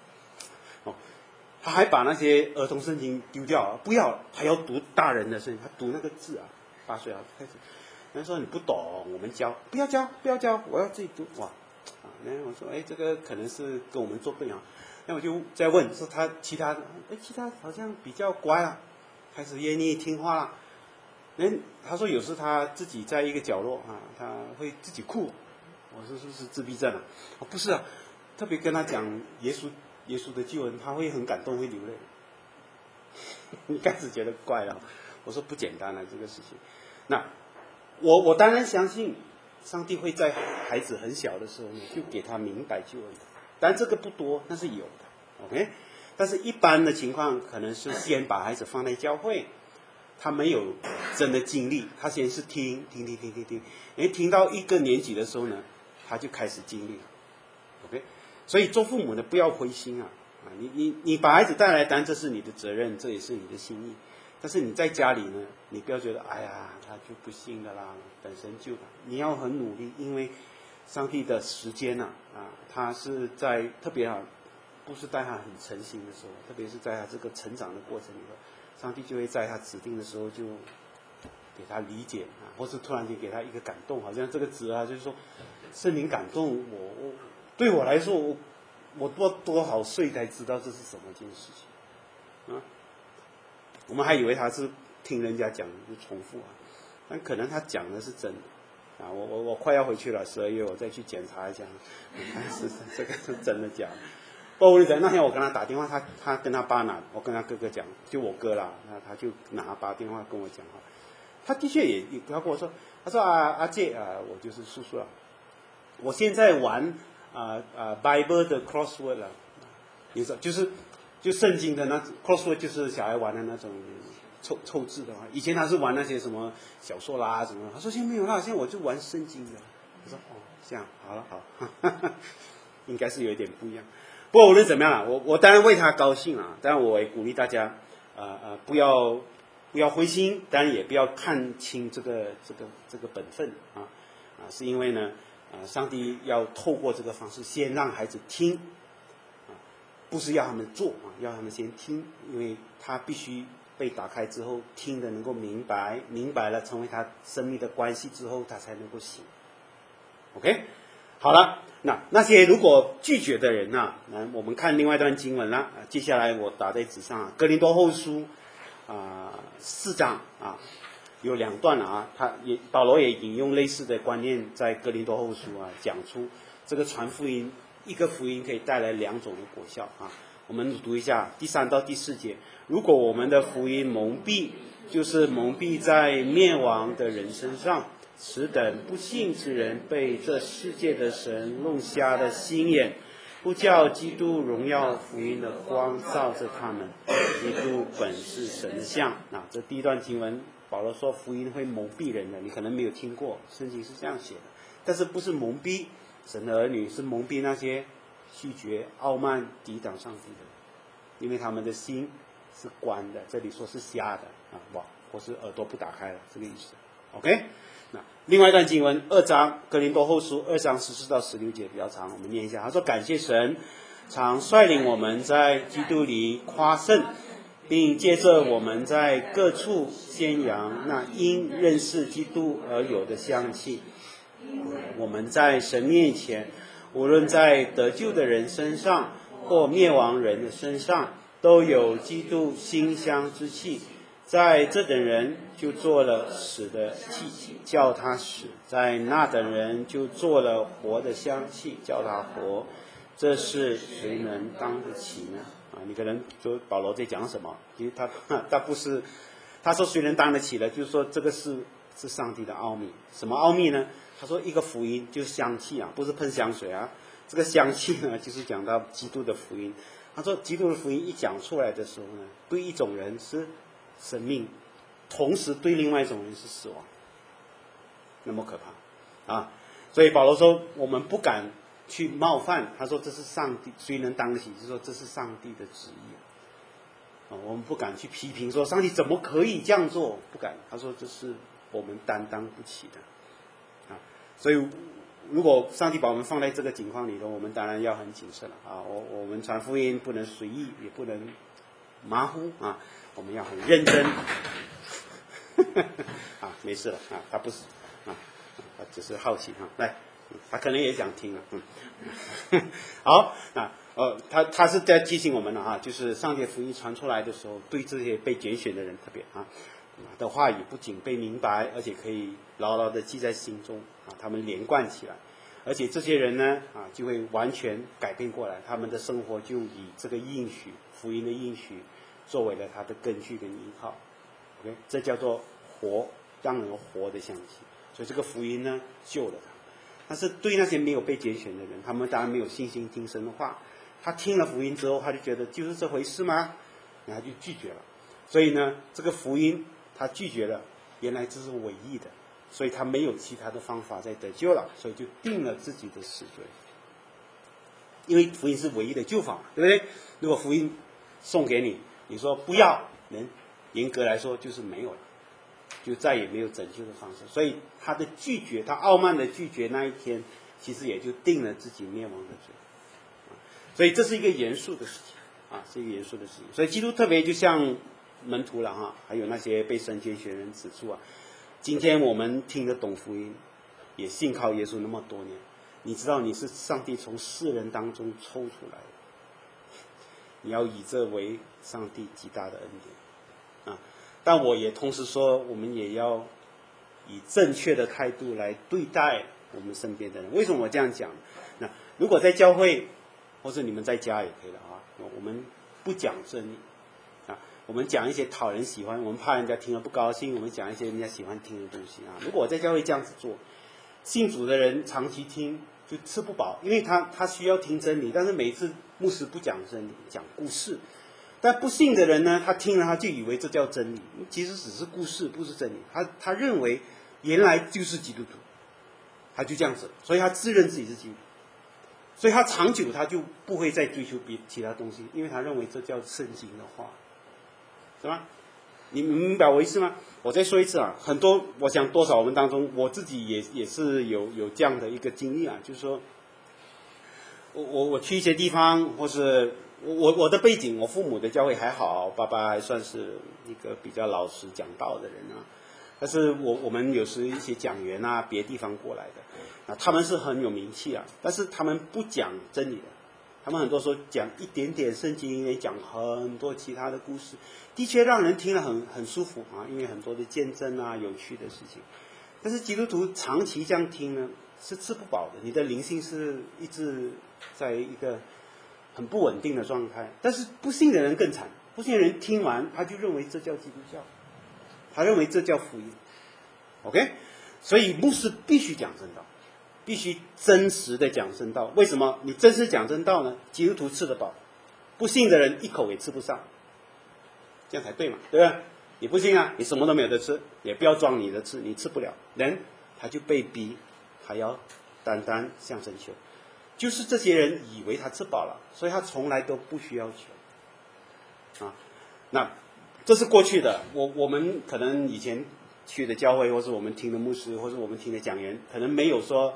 他还把那些儿童圣经丢掉啊，不要，他要读大人的圣经，他读那个字啊，8岁啊开始。人家说你不懂，我们教，不要教，我要自己读哇然后我说这个可能是跟我们做不一样。那我就再问说其他好像比较乖了，开始愿意听话了。他说有时他自己在一个角落他会自己哭。我说是不是自闭症啊？不是啊，特别跟他讲耶稣的救恩，他会很感动，会流泪。你开始觉得怪了，我说不简单了这个事情。那我当然相信上帝会在孩子很小的时候呢，就给他明白救恩。但这个不多，但是有的 ，OK。但是一般的情况可能是先把孩子放在教会，他没有真的经历，他先是听，听到1个年级的时候呢，他就开始经历了 ，OK。所以做父母的不要灰心啊，你把孩子带来，当然这是你的责任，这也是你的心意。但是你在家里呢，你不要觉得哎呀他就不信的啦，本身就你要很努力，因为上帝的时间他是在特别不是在他很成型的时候，特别是在他这个成长的过程里头，上帝就会在他指定的时候就给他理解或是突然间给他一个感动，好像这个词就是说圣灵感动我对我来说我多少岁才知道这是什么件事情我们还以为他是听人家讲就重复但可能他讲的是真的我快要回去了，12月我再去检查一下，是这个是真的假的。不然那天我跟他打电话，他跟他爸我跟他哥哥讲，就我哥啦，他就把电话跟我讲他的确也他跟我说，他说阿姐我就是叔叔我现在玩Bible 的 crossword 了，你说就圣经的那 crossword 就是小孩玩的那种凑字的以前他是玩那些什么小说啦什么，他说现在没有啦，现在我就玩圣经的。我说这样好了好应该是有一点不一样。不过无论怎么样我当然为他高兴当然我也鼓励大家不要灰心，当然也不要看轻这个本分是因为呢上帝要透过这个方式先让孩子听不是要他们做要他们先听，因为他必须被打开之后听的能够明白了，成为他生命的关系之后，他才能够行。OK， 好了，那些如果拒绝的人我们看另外一段经文了接下来我打在纸上哥林多后书4章有2段保罗也引用类似的观念，在哥林多后书讲出这个传福音，一个福音可以带来2种的果效我们读一下第3到第4节。如果我们的福音蒙蔽，就是蒙蔽在灭亡的人身上，使等不信之人被这世界的神弄瞎了心眼，不叫基督荣耀福音的光照着他们。基督本是神的像这第一段经文保罗说福音会蒙蔽人的，你可能没有听过，圣经是这样写的，但是不是蒙蔽神的儿女，是蒙蔽那些拒绝傲慢抵挡上帝的，因为他们的心是关的，这里说是瞎的或是耳朵不打开了，这个意思 OK。 那另外一段经文2章哥林多后书2章14到16节比较长，我们念一下。他说感谢神常率领我们在基督里夸胜，并借着我们在各处宣扬那因认识基督而有的香气。我们在神面前，无论在得救的人身上或灭亡人的身上，都有基督馨香之气。在这等人就做了死的气，叫他死；在那等人就做了活的香气，叫他活。这是谁能当得起呢？你可能说保罗在讲什么？因为他不是，他说谁能当得起呢？就是说这个是上帝的奥秘。什么奥秘呢？他说一个福音就是香气啊，不是喷香水啊。这个香气呢，就是讲到基督的福音。他说基督的福音一讲出来的时候呢，对一种人是生命，同时对另外一种人是死亡，那么可怕啊！所以保罗说我们不敢去冒犯，他说这是上帝，谁能当得起？就是说这是上帝的旨意啊！我们不敢去批评说上帝怎么可以这样做，不敢。他说这是我们担当不起的啊！所以如果上帝把我们放在这个情况里头，我们当然要很谨慎了啊！我们传福音不能随意，也不能马虎啊！我们要很认真啊！没事了啊，他不是啊，他只是好奇哈，来，他可能也想听了，好，他是在提醒我们了哈，就是上帝福音传出来的时候，对这些被拣选的人特别的话语不仅被明白，而且可以牢牢的记在心中啊，他们连贯起来，而且这些人呢就会完全改变过来，他们的生活就以这个应许，福音的应许作为了他的根据跟依靠。OK， 这叫做活，让人活的香气。所以这个福音呢救了他。但是对那些没有被拣选的人，他们当然没有信心听神的话，他听了福音之后，他就觉得就是这回事吗？然后就拒绝了。所以呢，这个福音他拒绝了，原来这是唯一的，所以他没有其他的方法再得救了，所以就定了自己的死罪。因为福音是唯一的救法，对不对？如果福音送给你，你说不要，严格来说就是没有了，就再也没有拯救的方式。所以他的拒绝，他傲慢的拒绝那一天，其实也就定了自己灭亡的罪。所以这是一个严肃的事情啊，是一个严肃的事情。所以基督特别就像门徒了哈，还有那些被神拣选人指出啊，今天我们听得懂福音，也信靠耶稣那么多年，你知道你是上帝从世人当中抽出来的，你要以这为上帝极大的恩典啊！但我也同时说，我们也要以正确的态度来对待我们身边的人。为什么我这样讲？那如果在教会，或者你们在家也可以了啊，我们不讲真理啊，我们讲一些讨人喜欢，我们怕人家听了不高兴，我们讲一些人家喜欢听的东西啊。如果我在教会这样子做，信主的人长期听就吃不饱，因为他需要听真理，但是每次牧师不讲真理，讲故事。但不信的人呢，他听了他就以为这叫真理，其实只是故事，不是真理。他认为原来就是基督徒，他就这样子，所以他自认自己是基督徒，所以他长久他就不会再追求其他东西，因为他认为这叫圣经的话，是吧？你明白我意思吗？我再说一次啊，很多我想多少我们当中，我自己也是有这样的一个经历啊，就是说，我去一些地方，或是我的背景，我父母的教会还好，爸爸还算是一个比较老实讲道的人啊。但是我们有时一些讲员啊，别地方过来的啊，他们是很有名气啊，但是他们不讲真理的，他们很多时候讲一点点圣经，也讲很多其他的故事，的确让人听了很舒服啊，因为很多的见证啊，有趣的事情。但是基督徒长期这样听呢，是吃不饱的，你的灵性是一直在一个很不稳定的状态。但是不信的人更惨，不信的人听完他就认为这叫基督教，他认为这叫福音 ，OK？ 所以牧师必须讲真道，必须真实的讲真道。为什么？你真实讲真道呢？基督徒吃得饱，不信的人一口也吃不上，这样才对嘛，对吧？你不信啊，你什么都没有得吃，也不要装你的吃，你吃不了，人他就被逼，还要单单向神求。就是这些人以为他吃饱了，所以他从来都不需要求啊。那这是过去的，我们可能以前去的教会，或是我们听的牧师，或是我们听的讲员，可能没有说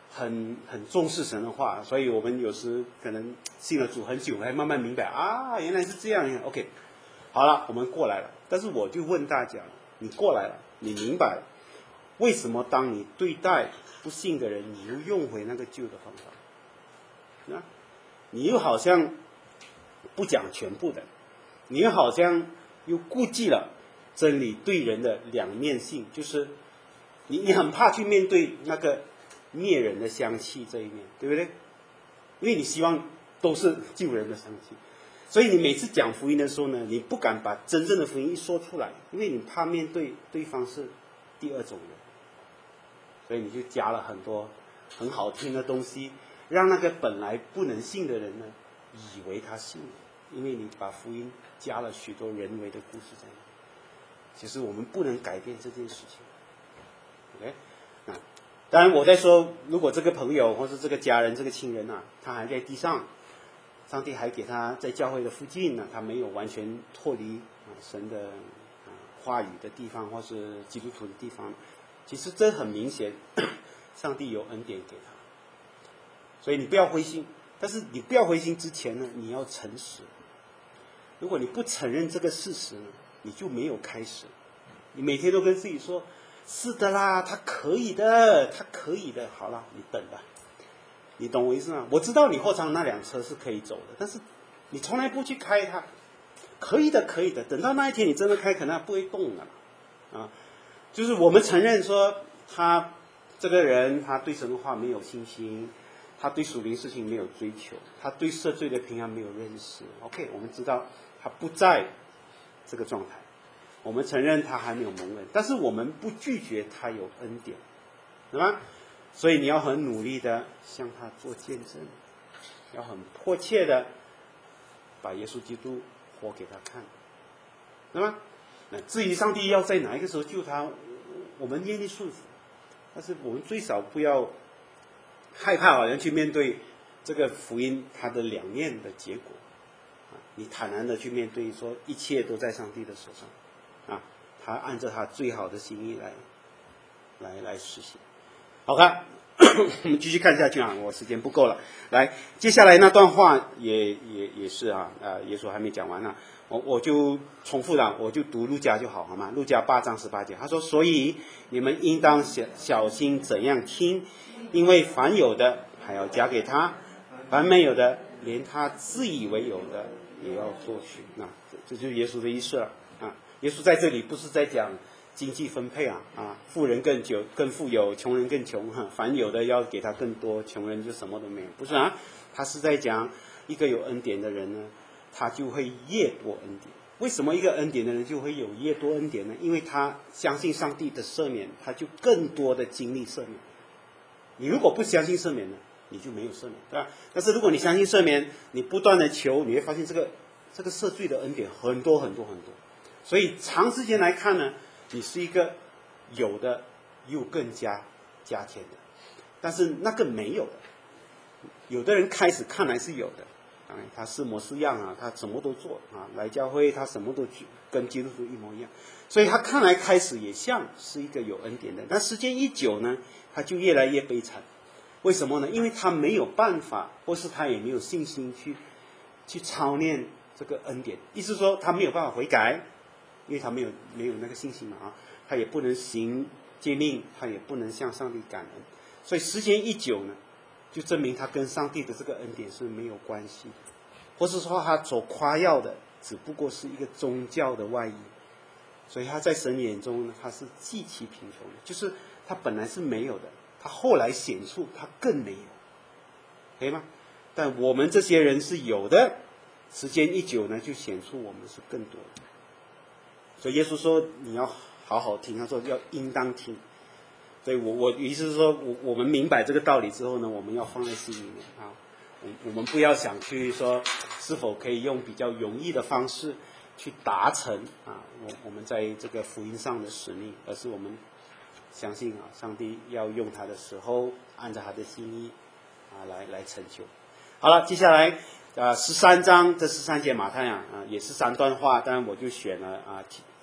很重视神的话，所以我们有时可能信了主很久，才慢慢明白啊，原来是这样。OK， 好了，我们过来了。但是我就问大家，你过来了，你明白了，为什么当你对待不信的人，你又用回那个旧的方法？啊，你又好像不讲全部的，你又好像又顾忌了真理对人的两面性，就是你很怕去面对那个灭人的香气这一面，对不对？因为你希望都是救人的香气，所以你每次讲福音的时候呢，你不敢把真正的福音一说出来，因为你怕面对对方是第二种人，所以你就加了很多很好听的东西，让那个本来不能信的人呢，以为他信了，因为你把福音加了许多人为的故事在里面。其实我们不能改变这件事情。OK， 当然我在说，如果这个朋友或是这个家人、这个亲人啊，他还在地上，上帝还给他在教会的附近呢，他没有完全脱离神的话语的地方，或是基督徒的地方，其实这很明显，上帝有恩典给他，所以你不要灰心。但是你不要灰心之前呢，你要诚实。如果你不承认这个事实呢，你就没有开始。你每天都跟自己说，是的啦，他可以的，他可以的。好了，你等吧。你懂我意思吗？我知道你后场那辆车是可以走的，但是你从来不去开它。可以的，可以的。等到那一天你真的开，可能它不会动了啊。就是我们承认说，他这个人他对神的话没有信心，他对属灵事情没有追求，他对赦罪的平安没有认识。OK， 我们知道他不在这个状态。我们承认他还没有蒙恩，但是我们不拒绝他有恩典，对吧？所以你要很努力的向他做见证，要很迫切的把耶稣基督活给他看，对吧？那至于上帝要在哪一个时候救他，我们愿意顺服，但是我们最少不要害怕好像去面对这个福音它的两面的结果。你坦然的去面对，说一切都在上帝的手上。他按照他最好的心意来实行。好看，我们继续看下去啊，我时间不够了。来，接下来那段话也是啊，耶稣还没讲完呢，我就重复了，我就读路加就好，好吗？路加8章18节，他说：所以你们应当小心怎样听，因为凡有的还要加给他，凡没有的，连他自以为有的也要夺取。那这就是耶稣的意思了啊。耶稣在这里不是在讲经济分配富人更富有，穷人更穷凡有的要给他更多，穷人就什么都没有，不是啊？他是在讲一个有恩典的人呢，他就会越多恩典。为什么一个恩典的人就会有越多恩典呢？因为他相信上帝的赦免，他就更多的经历赦免。你如果不相信赦免呢，你就没有赦免，对吧？但是如果你相信赦免，你不断的求，你会发现这个赦罪的恩典很多很多很多。所以长时间来看呢，你是一个有的又更加添的，但是那个没有的，有的人开始看来是有的，他是模是样他什么都做来教会他什么都跟基督徒一模一样，所以他看来开始也像是一个有恩典的，但时间一久呢，他就越来越悲惨。为什么呢？因为他没有办法，或是他也没有信心去操练这个恩典，意思说他没有办法悔改。因为他没有那个信心嘛他也不能行诫命，他也不能向上帝感恩，所以时间一久呢，就证明他跟上帝的这个恩典是没有关系的，或是说他所夸耀的只不过是一个宗教的外衣，所以他在神眼中呢，他是极其贫穷的，就是他本来是没有的，他后来显出他更没有，可以吗？但我们这些人是有的，时间一久呢，就显出我们是更多的。所以耶稣说你要好好听，他说要应当听。所以我意思是说，我们明白这个道理之后呢，我们要放在心里面我们不要想去说是否可以用比较容易的方式去达成我们在这个福音上的使命，而是我们相信上帝要用他的时候，按照他的心意来成就。好了，接下来13章这13节马太也是3段话，当然我就选了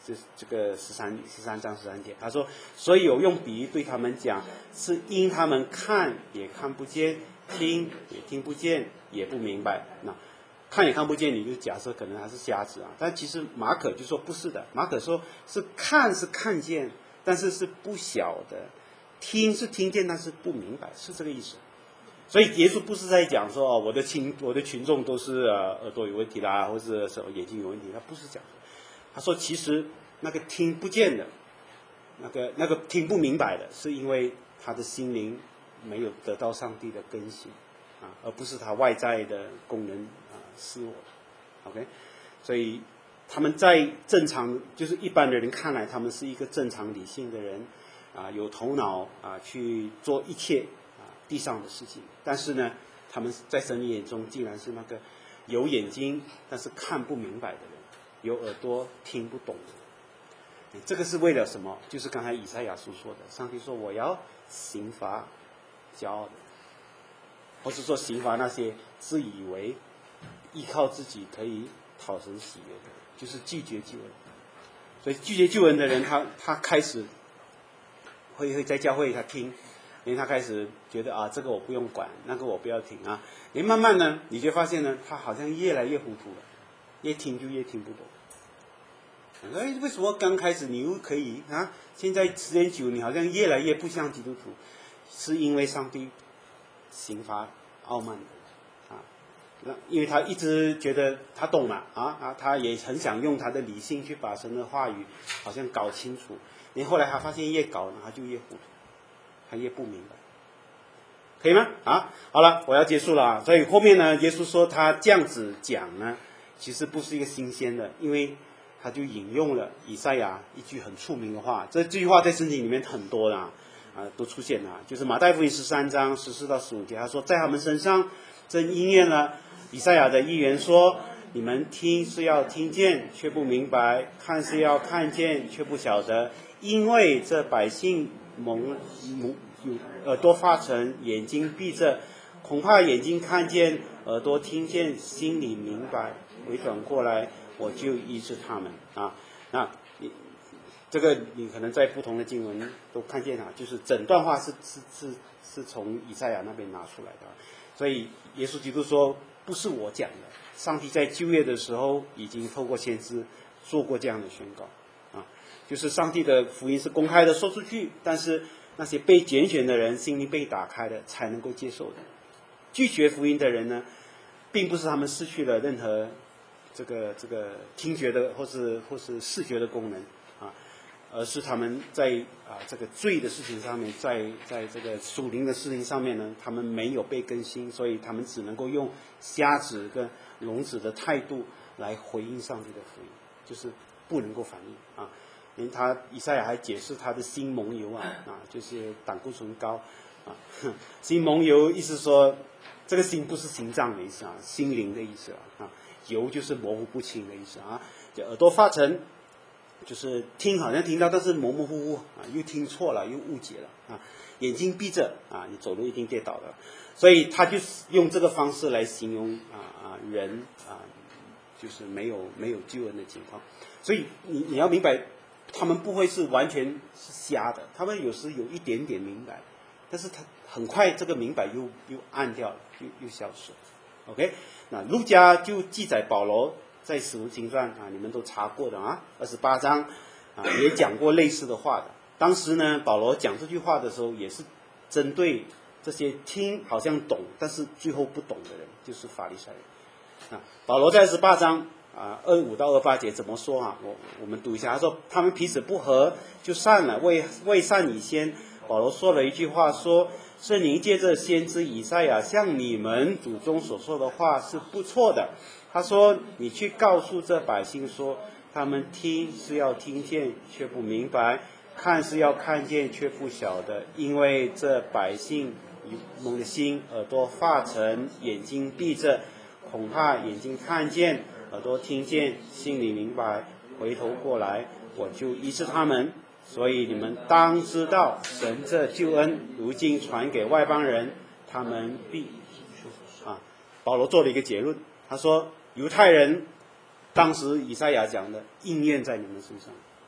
这个13章13节，他说，所以有用比喻对他们讲，是因他们看也看不见，听也听不见，也不明白。那看也看不见，你就假设可能他是瞎子啊，但其实马可就说不是的，马可说是看是看见，但是是不晓得，听是听见，但是不明白，是这个意思。所以耶稣不是在讲说我的群众都是耳朵有问题啦，或者是眼睛有问题，他不是讲。他说其实那个听不见的，那个听不明白的，是因为他的心灵没有得到上帝的更新啊，而不是他外在的功能是我。OK， 所以他们在正常就是一般的人看来，他们是一个正常理性的人啊，有头脑啊去做一切地上的事情，但是呢，他们在神眼中竟然是那个有眼睛但是看不明白的人，有耳朵听不懂的人。这个是为了什么？就是刚才以赛亚书说的，上帝说我要刑罚骄傲的人，或是说刑罚那些自以为依靠自己可以讨神喜悦的人，就是拒绝救恩。所以拒绝救恩的人，他开始会在教会他听，因为他开始觉得这个我不用管，那个我不要听啊。慢慢呢，你就发现呢，他好像越来越糊涂了，越听就越听不懂。为什么刚开始你又可以啊？现在时间久，你好像越来越不像基督徒，是因为上帝刑罚傲慢的啊。因为他一直觉得他懂了他也很想用他的理性去把神的话语好像搞清楚。后来他发现越搞呢，他就越糊涂，他越不明白，可以吗？好了，我要结束了所以后面呢，耶稣说他这样子讲呢，其实不是一个新鲜的，因为他就引用了以赛亚一句很出名的话，这句话在圣经里面很多的都出现了，就是马太福音13章14到15节，他说在他们身上正应验了以赛亚的预言说，你们听是要听见却不明白，看是要看见却不晓得，因为这百姓耳朵发沉，眼睛闭着，恐怕眼睛看见，耳朵听见，心里明白，回转过来我就医治他们那这个你可能在不同的经文都看见就是整段话是从以赛亚那边拿出来的。所以耶稣基督说不是我讲的，上帝在旧约的时候已经透过先知做过这样的宣告就是上帝的福音是公开的说出去，但是那些被拣选的人心灵被打开的才能够接受的。拒绝福音的人呢，并不是他们失去了任何这个听觉的或是视觉的功能而是他们在这个罪的事情上面，在这个属灵的事情上面呢，他们没有被更新，所以他们只能够用瞎子跟聋子的态度来回应上帝的福音，就是不能够反应因为以赛亚还解释他的心蒙油就是胆固醇高心蒙油意思说这个心不是心脏的意思心灵的意思油就是模糊不清的意思就耳朵发沉，就是听好像听到，但是模模糊糊又听错了，又误解了眼睛闭着你走路一定跌倒了。所以他就用这个方式来形容人就是没有救恩的情况。所以你要明白，他们不会是完全是瞎的，他们有时有一点点明白，但是他很快这个明白又暗掉了，又消失了。OK， 那路加就记载保罗在使徒行传你们都查过的28章也讲过类似的话的。当时呢，保罗讲这句话的时候，也是针对这些听好像懂，但是最后不懂的人，就是法利赛人保罗在28章25到28节怎么说我们读一下。他说他们彼此不和就散了，未散以先，保罗说了一句话说，圣灵借着先知以赛亚向你们祖宗所说的话是不错的。他说你去告诉这百姓说，他们听是要听见却不明白，看是要看见却不晓得，因为这百姓蒙的心，耳朵发沉，眼睛闭着，恐怕眼睛看见，耳朵听见，心里明白，回头过来我就医治他们。所以你们当知道，神这救恩如今传给外邦人，他们必保罗做了一个结论，他说犹太人当时以赛亚讲的应验在你们身上，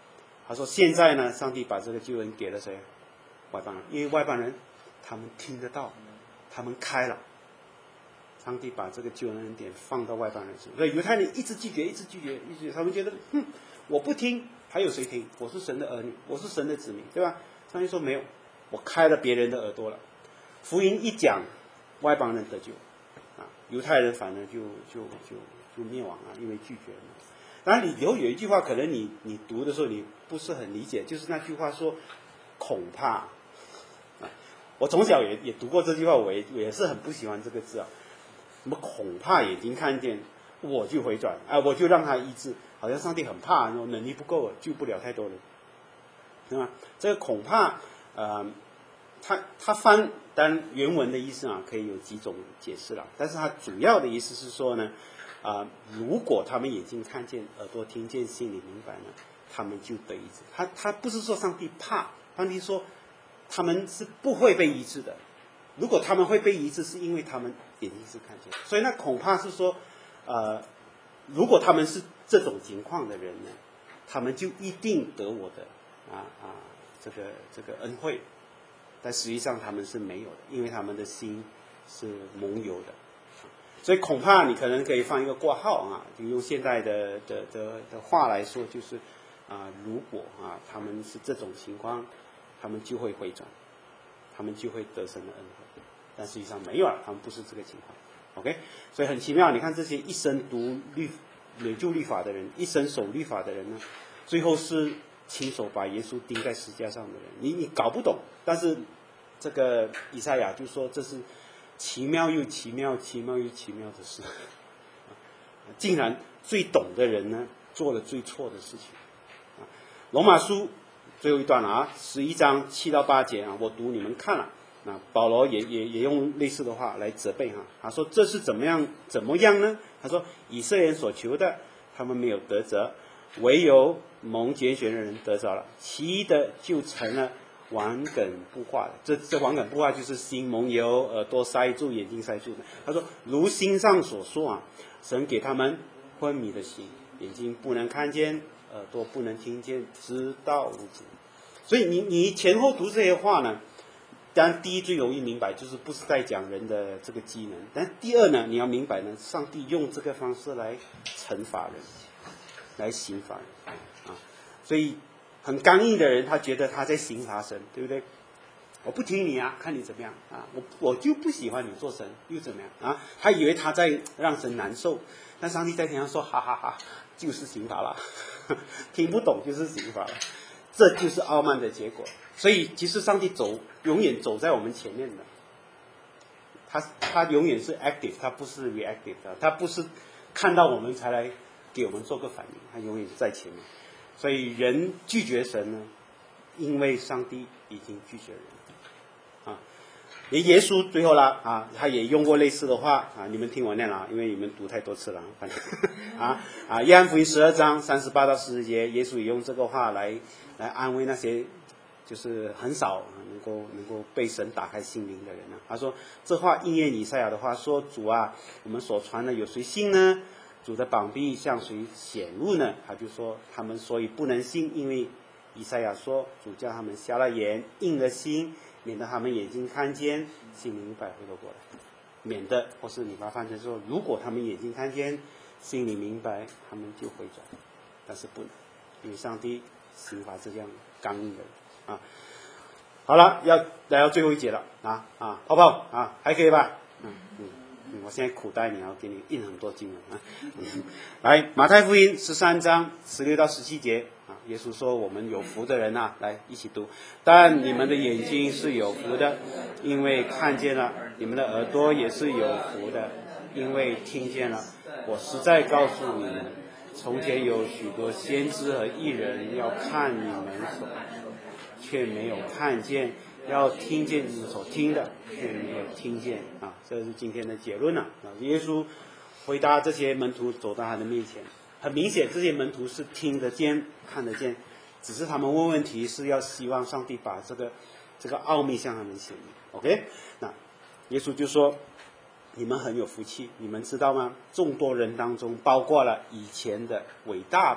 他说现在呢，上帝把这个救恩给了谁？外邦人，因为外邦人他们听得到，他们开了。上帝把这个救恩恩典放到外邦人身上，所以犹太人一直拒绝，他们觉得，我不听，还有谁听？我是神的儿女，我是神的子民，对吧？上帝说没有，我开了别人的耳朵了。福音一讲，外邦人得救，犹太人反而就灭亡了，因为拒绝了。当然，里头有一句话，可能你读的时候你不是很理解，就是那句话说，恐怕。我从小也读过这句话，我也是很不喜欢这个字啊。什么恐怕眼睛看见，我就回转，我就让他医治，好像上帝很怕，能力不够，救不了太多人，对吧？这个恐怕，他翻，当然原文的意思可以有几种解释了，但是它主要的意思是说呢，如果他们眼睛看见，耳朵听见，心里明白呢，他们就得医治。他不是说上帝怕，上帝说他们是不会被医治的。如果他们会被医治，是因为他们眼睛是看见，所以那恐怕是说，如果他们是这种情况的人呢，他们就一定得我的这个恩惠，但实际上他们是没有的，因为他们的心是蒙油的。所以恐怕你可能可以放一个括号就用现代的话来说，就是如果他们是这种情况，他们就会回转，他们就会得神的恩惠。但实际上没有了，他们不是这个情况。OK， 所以很奇妙，你看这些一生读研究律法的人，一生守律法的人呢，最后是亲手把耶稣钉在十字架上的人，你搞不懂，但是这个以赛亚就说这是奇妙又奇妙，奇妙又奇妙的事，竟然最懂的人呢做了最错的事情。罗马书最后一段了11章7到8节我读你们看了。保罗也用类似的话来责备他说这是怎么样呢？他说以色列人所求的，他们没有得着，唯有蒙拣选的人得着了，其余的就成了顽梗不化的。这顽梗不化就是心蒙油，耳朵塞住，眼睛塞住的。他说如经上所说神给他们昏迷的心，眼睛不能看见，耳朵不能听见，知道如此。所以你前后读这些话呢，当然第一最容易明白，就是不是在讲人的这个机能，但第二呢，你要明白呢，上帝用这个方式来惩罚人，来刑罚人所以很刚硬的人，他觉得他在刑罚神，对不对？我不听你看你怎么样我就不喜欢你做神，又怎么样他以为他在让神难受，但上帝在天上说哈哈哈，就是刑罚了听不懂就是刑罚了，这就是傲慢的结果。所以其实上帝永远走在我们前面的，他永远是 active， 他不是 reactive 的，他不是看到我们才来给我们做个反应，他永远在前面。所以人拒绝神呢，因为上帝已经拒绝人连耶稣最后了他也用过类似的话你们听我念了因为你们读太多次了约翰福音12章38到40节，耶稣也用这个话来安慰那些就是很少能够被神打开心灵的人他说这话应验以赛亚的话说，主我们所传的有谁信呢？主的膀臂向谁显露呢？他就说他们所以不能信，因为以赛亚说主叫他们瞎了眼，硬了心，免得他们眼睛看见，心明白，回头过来。免得，或是你把它翻成说，如果他们眼睛看见，心里明白，他们就回转。但是不能，因为上帝刑罚这样刚硬的人好了，要来到最后一节了泡泡还可以吧？我现在苦待你，要给你印很多经文来，马太福音13章16到17节耶稣说我们有福的人来一起读。但你们的眼睛是有福的，因为看见了；你们的耳朵也是有福的，因为听见了。我实在告诉你们，从前有许多先知和义人要看你们所却没有看见，要听见你们所听的，却没有听见这是今天的结论了耶稣回答这些门徒走到他的面前，很明显这些门徒是听得见看得见，只是他们问问题是要希望上帝把这个奥秘向他们显明。 OK， 那耶稣就说你们很有福气，你们知道吗？众多人当中包括了以前的伟大的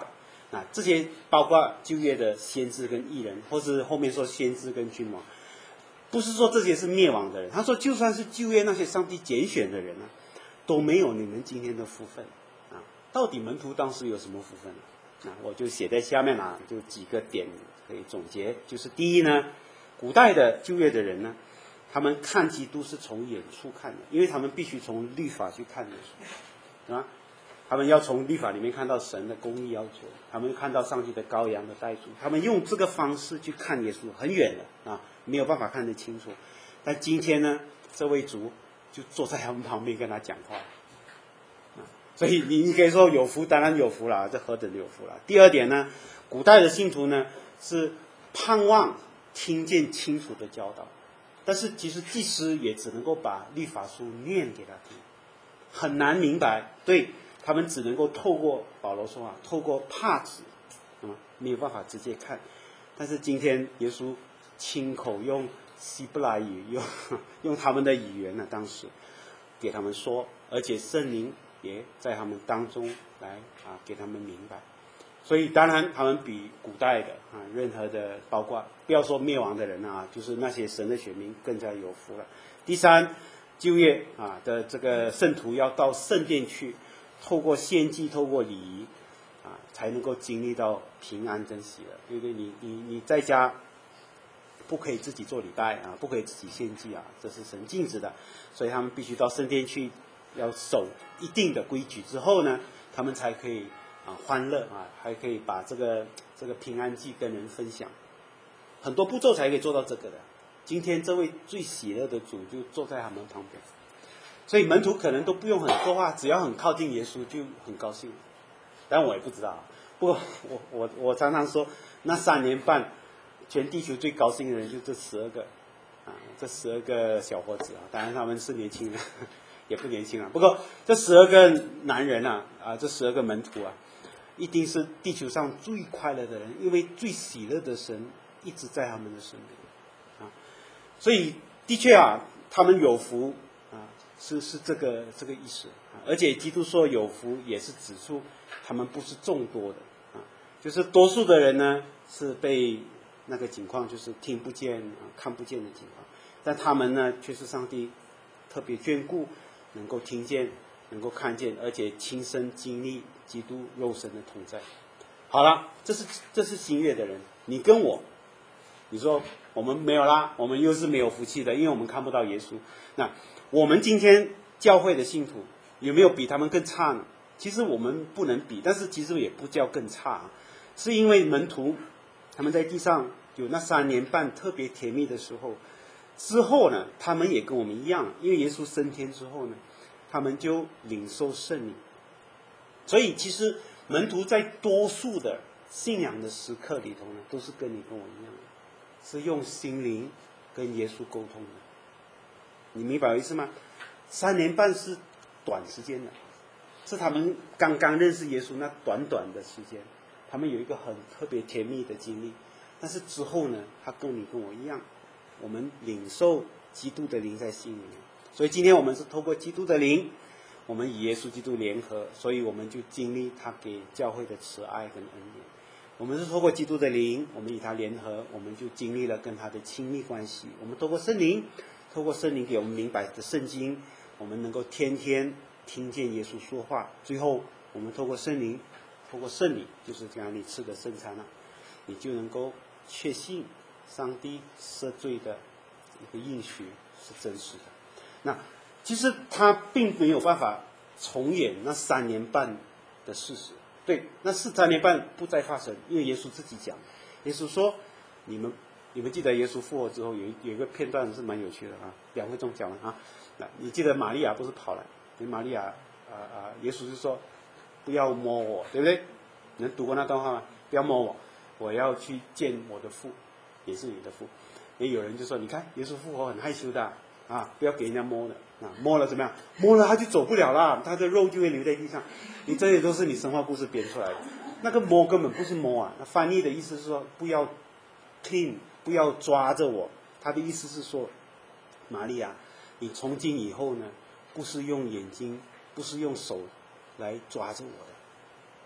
这些包括旧约的先知跟义人，或是后面说先知跟君王，不是说这些是灭亡的人。他说，就算是旧约那些上帝拣选的人都没有你们今天的福分到底门徒当时有什么福分我就写在下面就几个点可以总结。就是第一呢，古代的旧约的人呢，他们看基督是从远处看的，因为他们必须从律法去看耶稣，他们要从律法里面看到神的公义要求，他们看到上帝的羔羊的代赎，他们用这个方式去看耶稣，很远的没有办法看得清楚。但今天呢，这位主就坐在他们旁边跟他讲话所以你可以说有福，当然有福了，这何等有福了。第二点呢，古代的信徒呢是盼望听见清楚的教导，但是其实祭司也只能够把律法书念给他听，很难明白，对，他们只能够透过保罗说透过帕子没有办法直接看。但是今天耶稣亲口用希伯来语，用他们的语言当时给他们说，而且圣灵也在他们当中来给他们明白。所以当然他们比古代的任何的，包括不要说灭亡的人就是那些神的选民更加有福了。第三，旧约的这个圣徒要到圣殿去，透过献祭，透过礼仪才能够经历到平安跟喜乐。对不对？你在家不可以自己做礼拜不可以自己献祭这是神禁止的，所以他们必须到圣殿去，要守一定的规矩之后呢，他们才可以欢乐还可以把这个平安祭跟人分享，很多步骤才可以做到这个的。今天这位最喜乐的主就坐在他们旁边，所以门徒可能都不用很说话，只要很靠近耶稣就很高兴。但我也不知道，不过我常常说，那3年半全地球最高兴的人就这12个这12个小伙子当然他们是年轻人也不年轻不过这12个男人这12个门徒一定是地球上最快乐的人，因为最喜乐的神一直在他们的身边所以的确他们有福是这个意思而且基督说有福也是指出他们不是众多的就是多数的人呢是被那个情况，就是听不见看不见的情况，但他们呢却是上帝特别眷顾，能够听见，能够看见，而且亲身经历基督肉身的同在。好了，这是新约的人，你跟我，你说我们没有啦，我们又是没有福气的，因为我们看不到耶稣。那我们今天教会的信徒有没有比他们更差呢？其实我们不能比，但是其实也不叫更差是因为门徒他们在地上有那3年半特别甜蜜的时候，之后呢，他们也跟我们一样，因为耶稣升天之后呢，他们就领受圣灵。所以其实门徒在多数的信仰的时刻里头呢，都是跟你跟我一样的，是用心灵跟耶稣沟通的。你明白我意思吗？3年半是短时间的，是他们刚刚认识耶稣那短短的时间，他们有一个很特别甜蜜的经历。但是之后呢，他跟你跟我一样，我们领受基督的灵在心里面。所以今天我们是透过基督的灵，我们与耶稣基督联合，所以我们就经历他给教会的慈爱跟恩典。我们是透过基督的灵，我们与他联合，我们就经历了跟他的亲密关系。我们透过圣灵给我们明白的圣经，我们能够天天听见耶稣说话。最后我们透过圣灵，透过圣灵，就是讲你吃的圣餐你就能够确信上帝赦罪的一个应许是真实的。那其实他并没有办法重演那3年半的事实，对，那3年半不再发生，因为耶稣自己讲，耶稣说，你们记得耶稣复活之后有一个片段是蛮有趣的2分钟讲完那你记得玛利亚不是跑来，玛利亚耶稣就说不要摸我，对不对？你能读过那段话吗？不要摸我，我要去见我的父，也是你的父。也有人就说，你看耶稣复活很害羞的不要给人家摸的摸了怎么样？摸了他就走不了了，他的肉就会留在地上。你这些都是你神话故事编出来的，那个摸根本不是摸那翻译的意思是说不要 clean， 不要抓着我。他的意思是说，玛利亚，你从今以后呢，不是用眼睛，不是用手来抓着我的，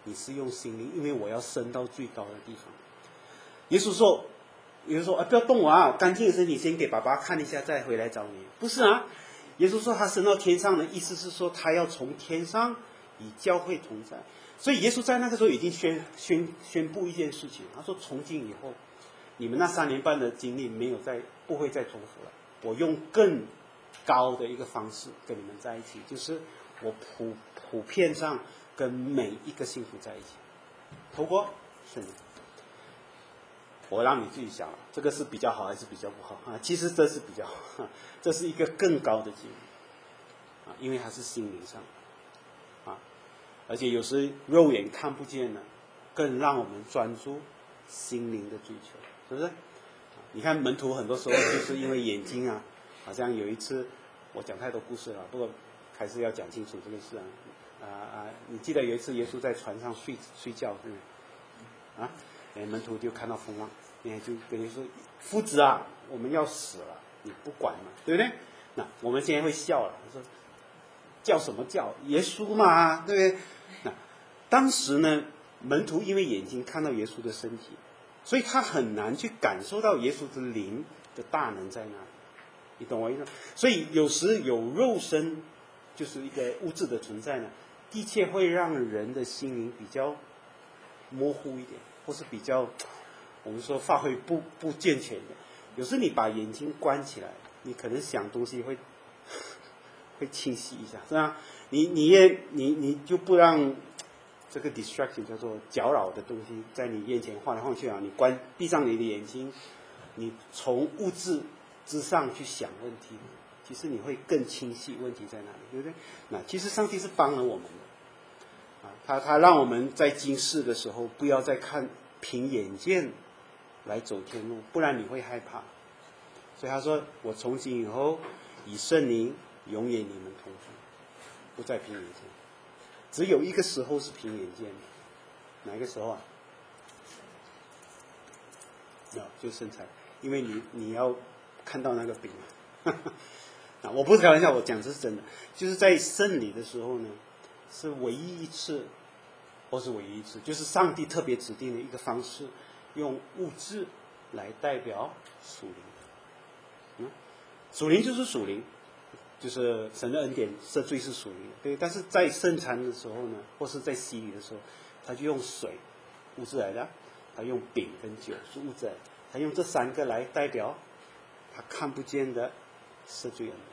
你是用心灵，因为我要升到最高的地方。耶稣说，不要动我啊，干净的身体先给爸爸看一下，再回来找你。不是啊，耶稣说他升到天上的意思是说，他要从天上与教会同在。所以耶稣在那个时候已经宣布一件事情，他说从今以后，你们那3年半的经历不会再重复了。我用更高的一个方式跟你们在一起，就是我普遍上跟每一个信徒在一起，透过圣灵。我让你自己想了，这个是比较好还是比较不好啊？其实这是比较好，这是一个更高的经历啊，因为它是心灵上啊，而且有时肉眼看不见的，更让我们专注心灵的追求，是不是？你看门徒很多时候就是因为眼睛啊，好像有一次我讲太多故事了，不过还是要讲清楚这个事啊。你记得有一次耶稣在船上睡觉，对不对？啊，门徒就看到风浪，就跟你说：“夫子啊，我们要死了，你不管嘛，对不对？”那我们现在会笑了，说叫什么叫耶稣嘛，对不对？那当时呢，门徒因为眼睛看到耶稣的身体，所以他很难去感受到耶稣的灵的大能在哪里，你懂我意思？所以有时有肉身，就是一个物质的存在呢，的确会让人的心灵比较模糊一点，或是比较我们说发挥不健全的。有时你把眼睛关起来，你可能想东西会清晰一下，是吧？你就不让这个 distraction 叫做搅扰的东西在你眼前晃来晃去啊！你闭上你的眼睛，你从物质之上去想问题，其实你会更清晰问题在哪里，对不对？那其实上帝是帮了我们的啊，他让我们在经世的时候不要再看凭眼见来走天路，不然你会害怕。所以他说：“我从今以后以圣灵永远你们同住，不再凭眼见。只有一个时候是凭眼见的，哪一个时候啊？就是身材，因为你要看到那个饼啊。我不是开玩笑，我讲这是真的。就是在圣礼的时候呢，是唯一一次，或是唯一一次，就是上帝特别指定的一个方式，用物质来代表属灵。属灵就是属灵，就是神的恩典赦罪是属灵的，对。但是在圣餐的时候呢，或是在洗礼的时候，他就用水，物质来的；他用饼跟酒是物质来的；他用这3个来代表他看不见的赦罪恩典。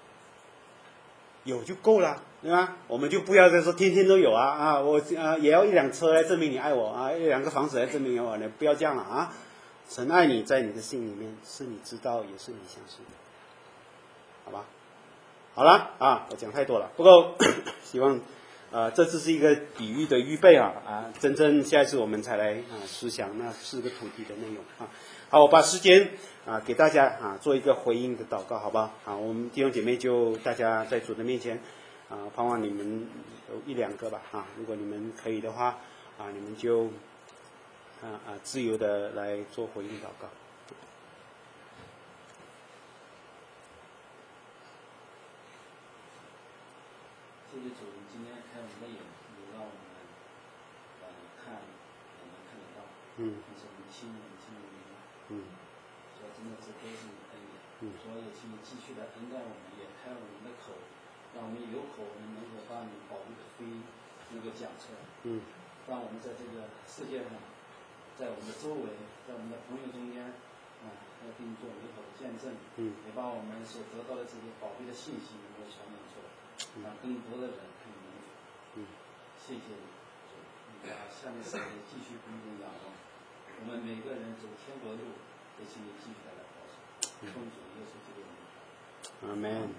有就够了，对吧？我们就不要再说天天都有我也要1辆车来证明你爱我啊，2个房子来证明你爱我，你不要这样了啊！神爱你在你的心里面，是你知道，也是你相信的。好吧，好了我讲太多了。不过希望这只是一个比喻的预备真正下一次我们才来思想那4个土地的内容好，我把时间给大家做一个回应的祷告，好吧？我们弟兄姐妹就大家在主的面前盼望你们有1、2个吧如果你们可以的话你们就自由的来做回应祷告。 谢谢主，今天开我们的眼，也让我们看也能看得到。你说你亲人明。说真的，这都是你的恩典。说也请你继续的恩待我们，也开我们的口，让我们有口，我们能够把你宝贵的福音能够讲出来。让我们在这个世界上，在我们的周围，在我们的朋友中间要给你做美好的见证。也把我们所得到的这些宝贵的信息能够传扬出来。让更多的人看你们。谢谢你，你把下面4个继续共同仰望。我们每个人走天国路，也请你继续的来保守。奉主耶稣基督的名。 阿门。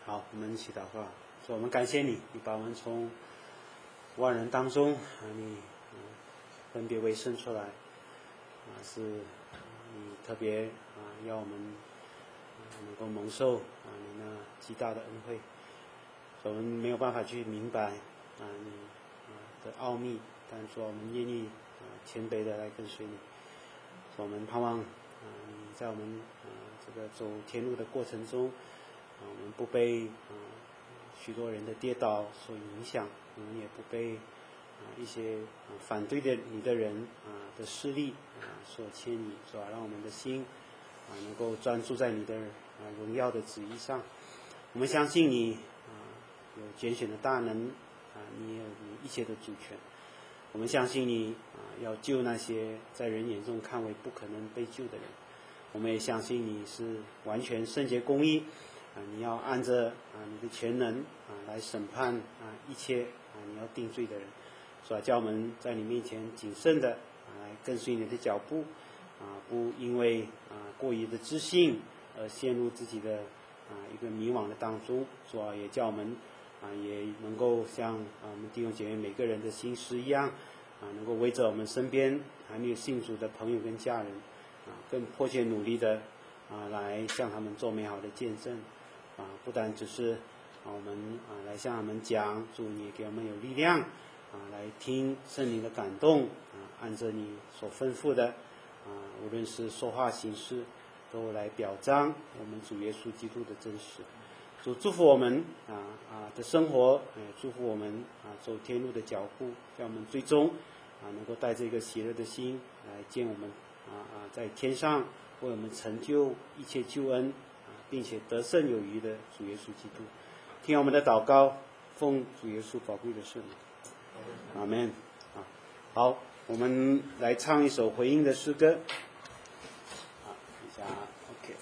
好，我们一起祷告。说我们感谢你，你把我们从万人当中你分别为圣出来是你特别要我们能够蒙受你那极大的恩惠。我们没有办法去明白你的奥秘，但说我们愿意谦卑的来跟随你。我们盼望你在我们这个走天路的过程中我们不被许多人的跌倒所影响，我们也不被一些反对的你的人的势力所牵引，是吧？让我们的心能够专注在你的荣耀的旨意上。我们相信你有拣选的大能你有你一切的主权。我们相信你要救那些在人眼中看为不可能被救的人。我们也相信你是完全圣洁公义你要按着你的全能来审判一切你要定罪的人，是吧？叫我们在你面前谨慎的来跟随你的脚步不因为过于的自信而陷入自己的一个迷惘的当中，是吧？也叫我们也能够像我们弟兄姐妹每个人的心思一样能够围着我们身边还没有信主的朋友跟家人更迫切努力的来向他们做美好的见证不但只是我们来向他们讲，主你也给我们有力量来听圣灵的感动按着你所吩咐的无论是说话行事都来表彰我们主耶稣基督的真实。主祝福我们的生活祝福我们走天路的脚步，让我们最终能够带着一个喜乐的心来见我们在天上为我们成就一切救恩并且得胜有余的主耶稣基督。听我们的祷告，奉主耶稣宝贵的圣名，阿们。好，我们来唱一首回应的诗歌一下 OK。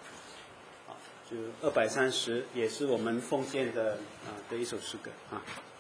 好，就230也是我们奉献的一首诗歌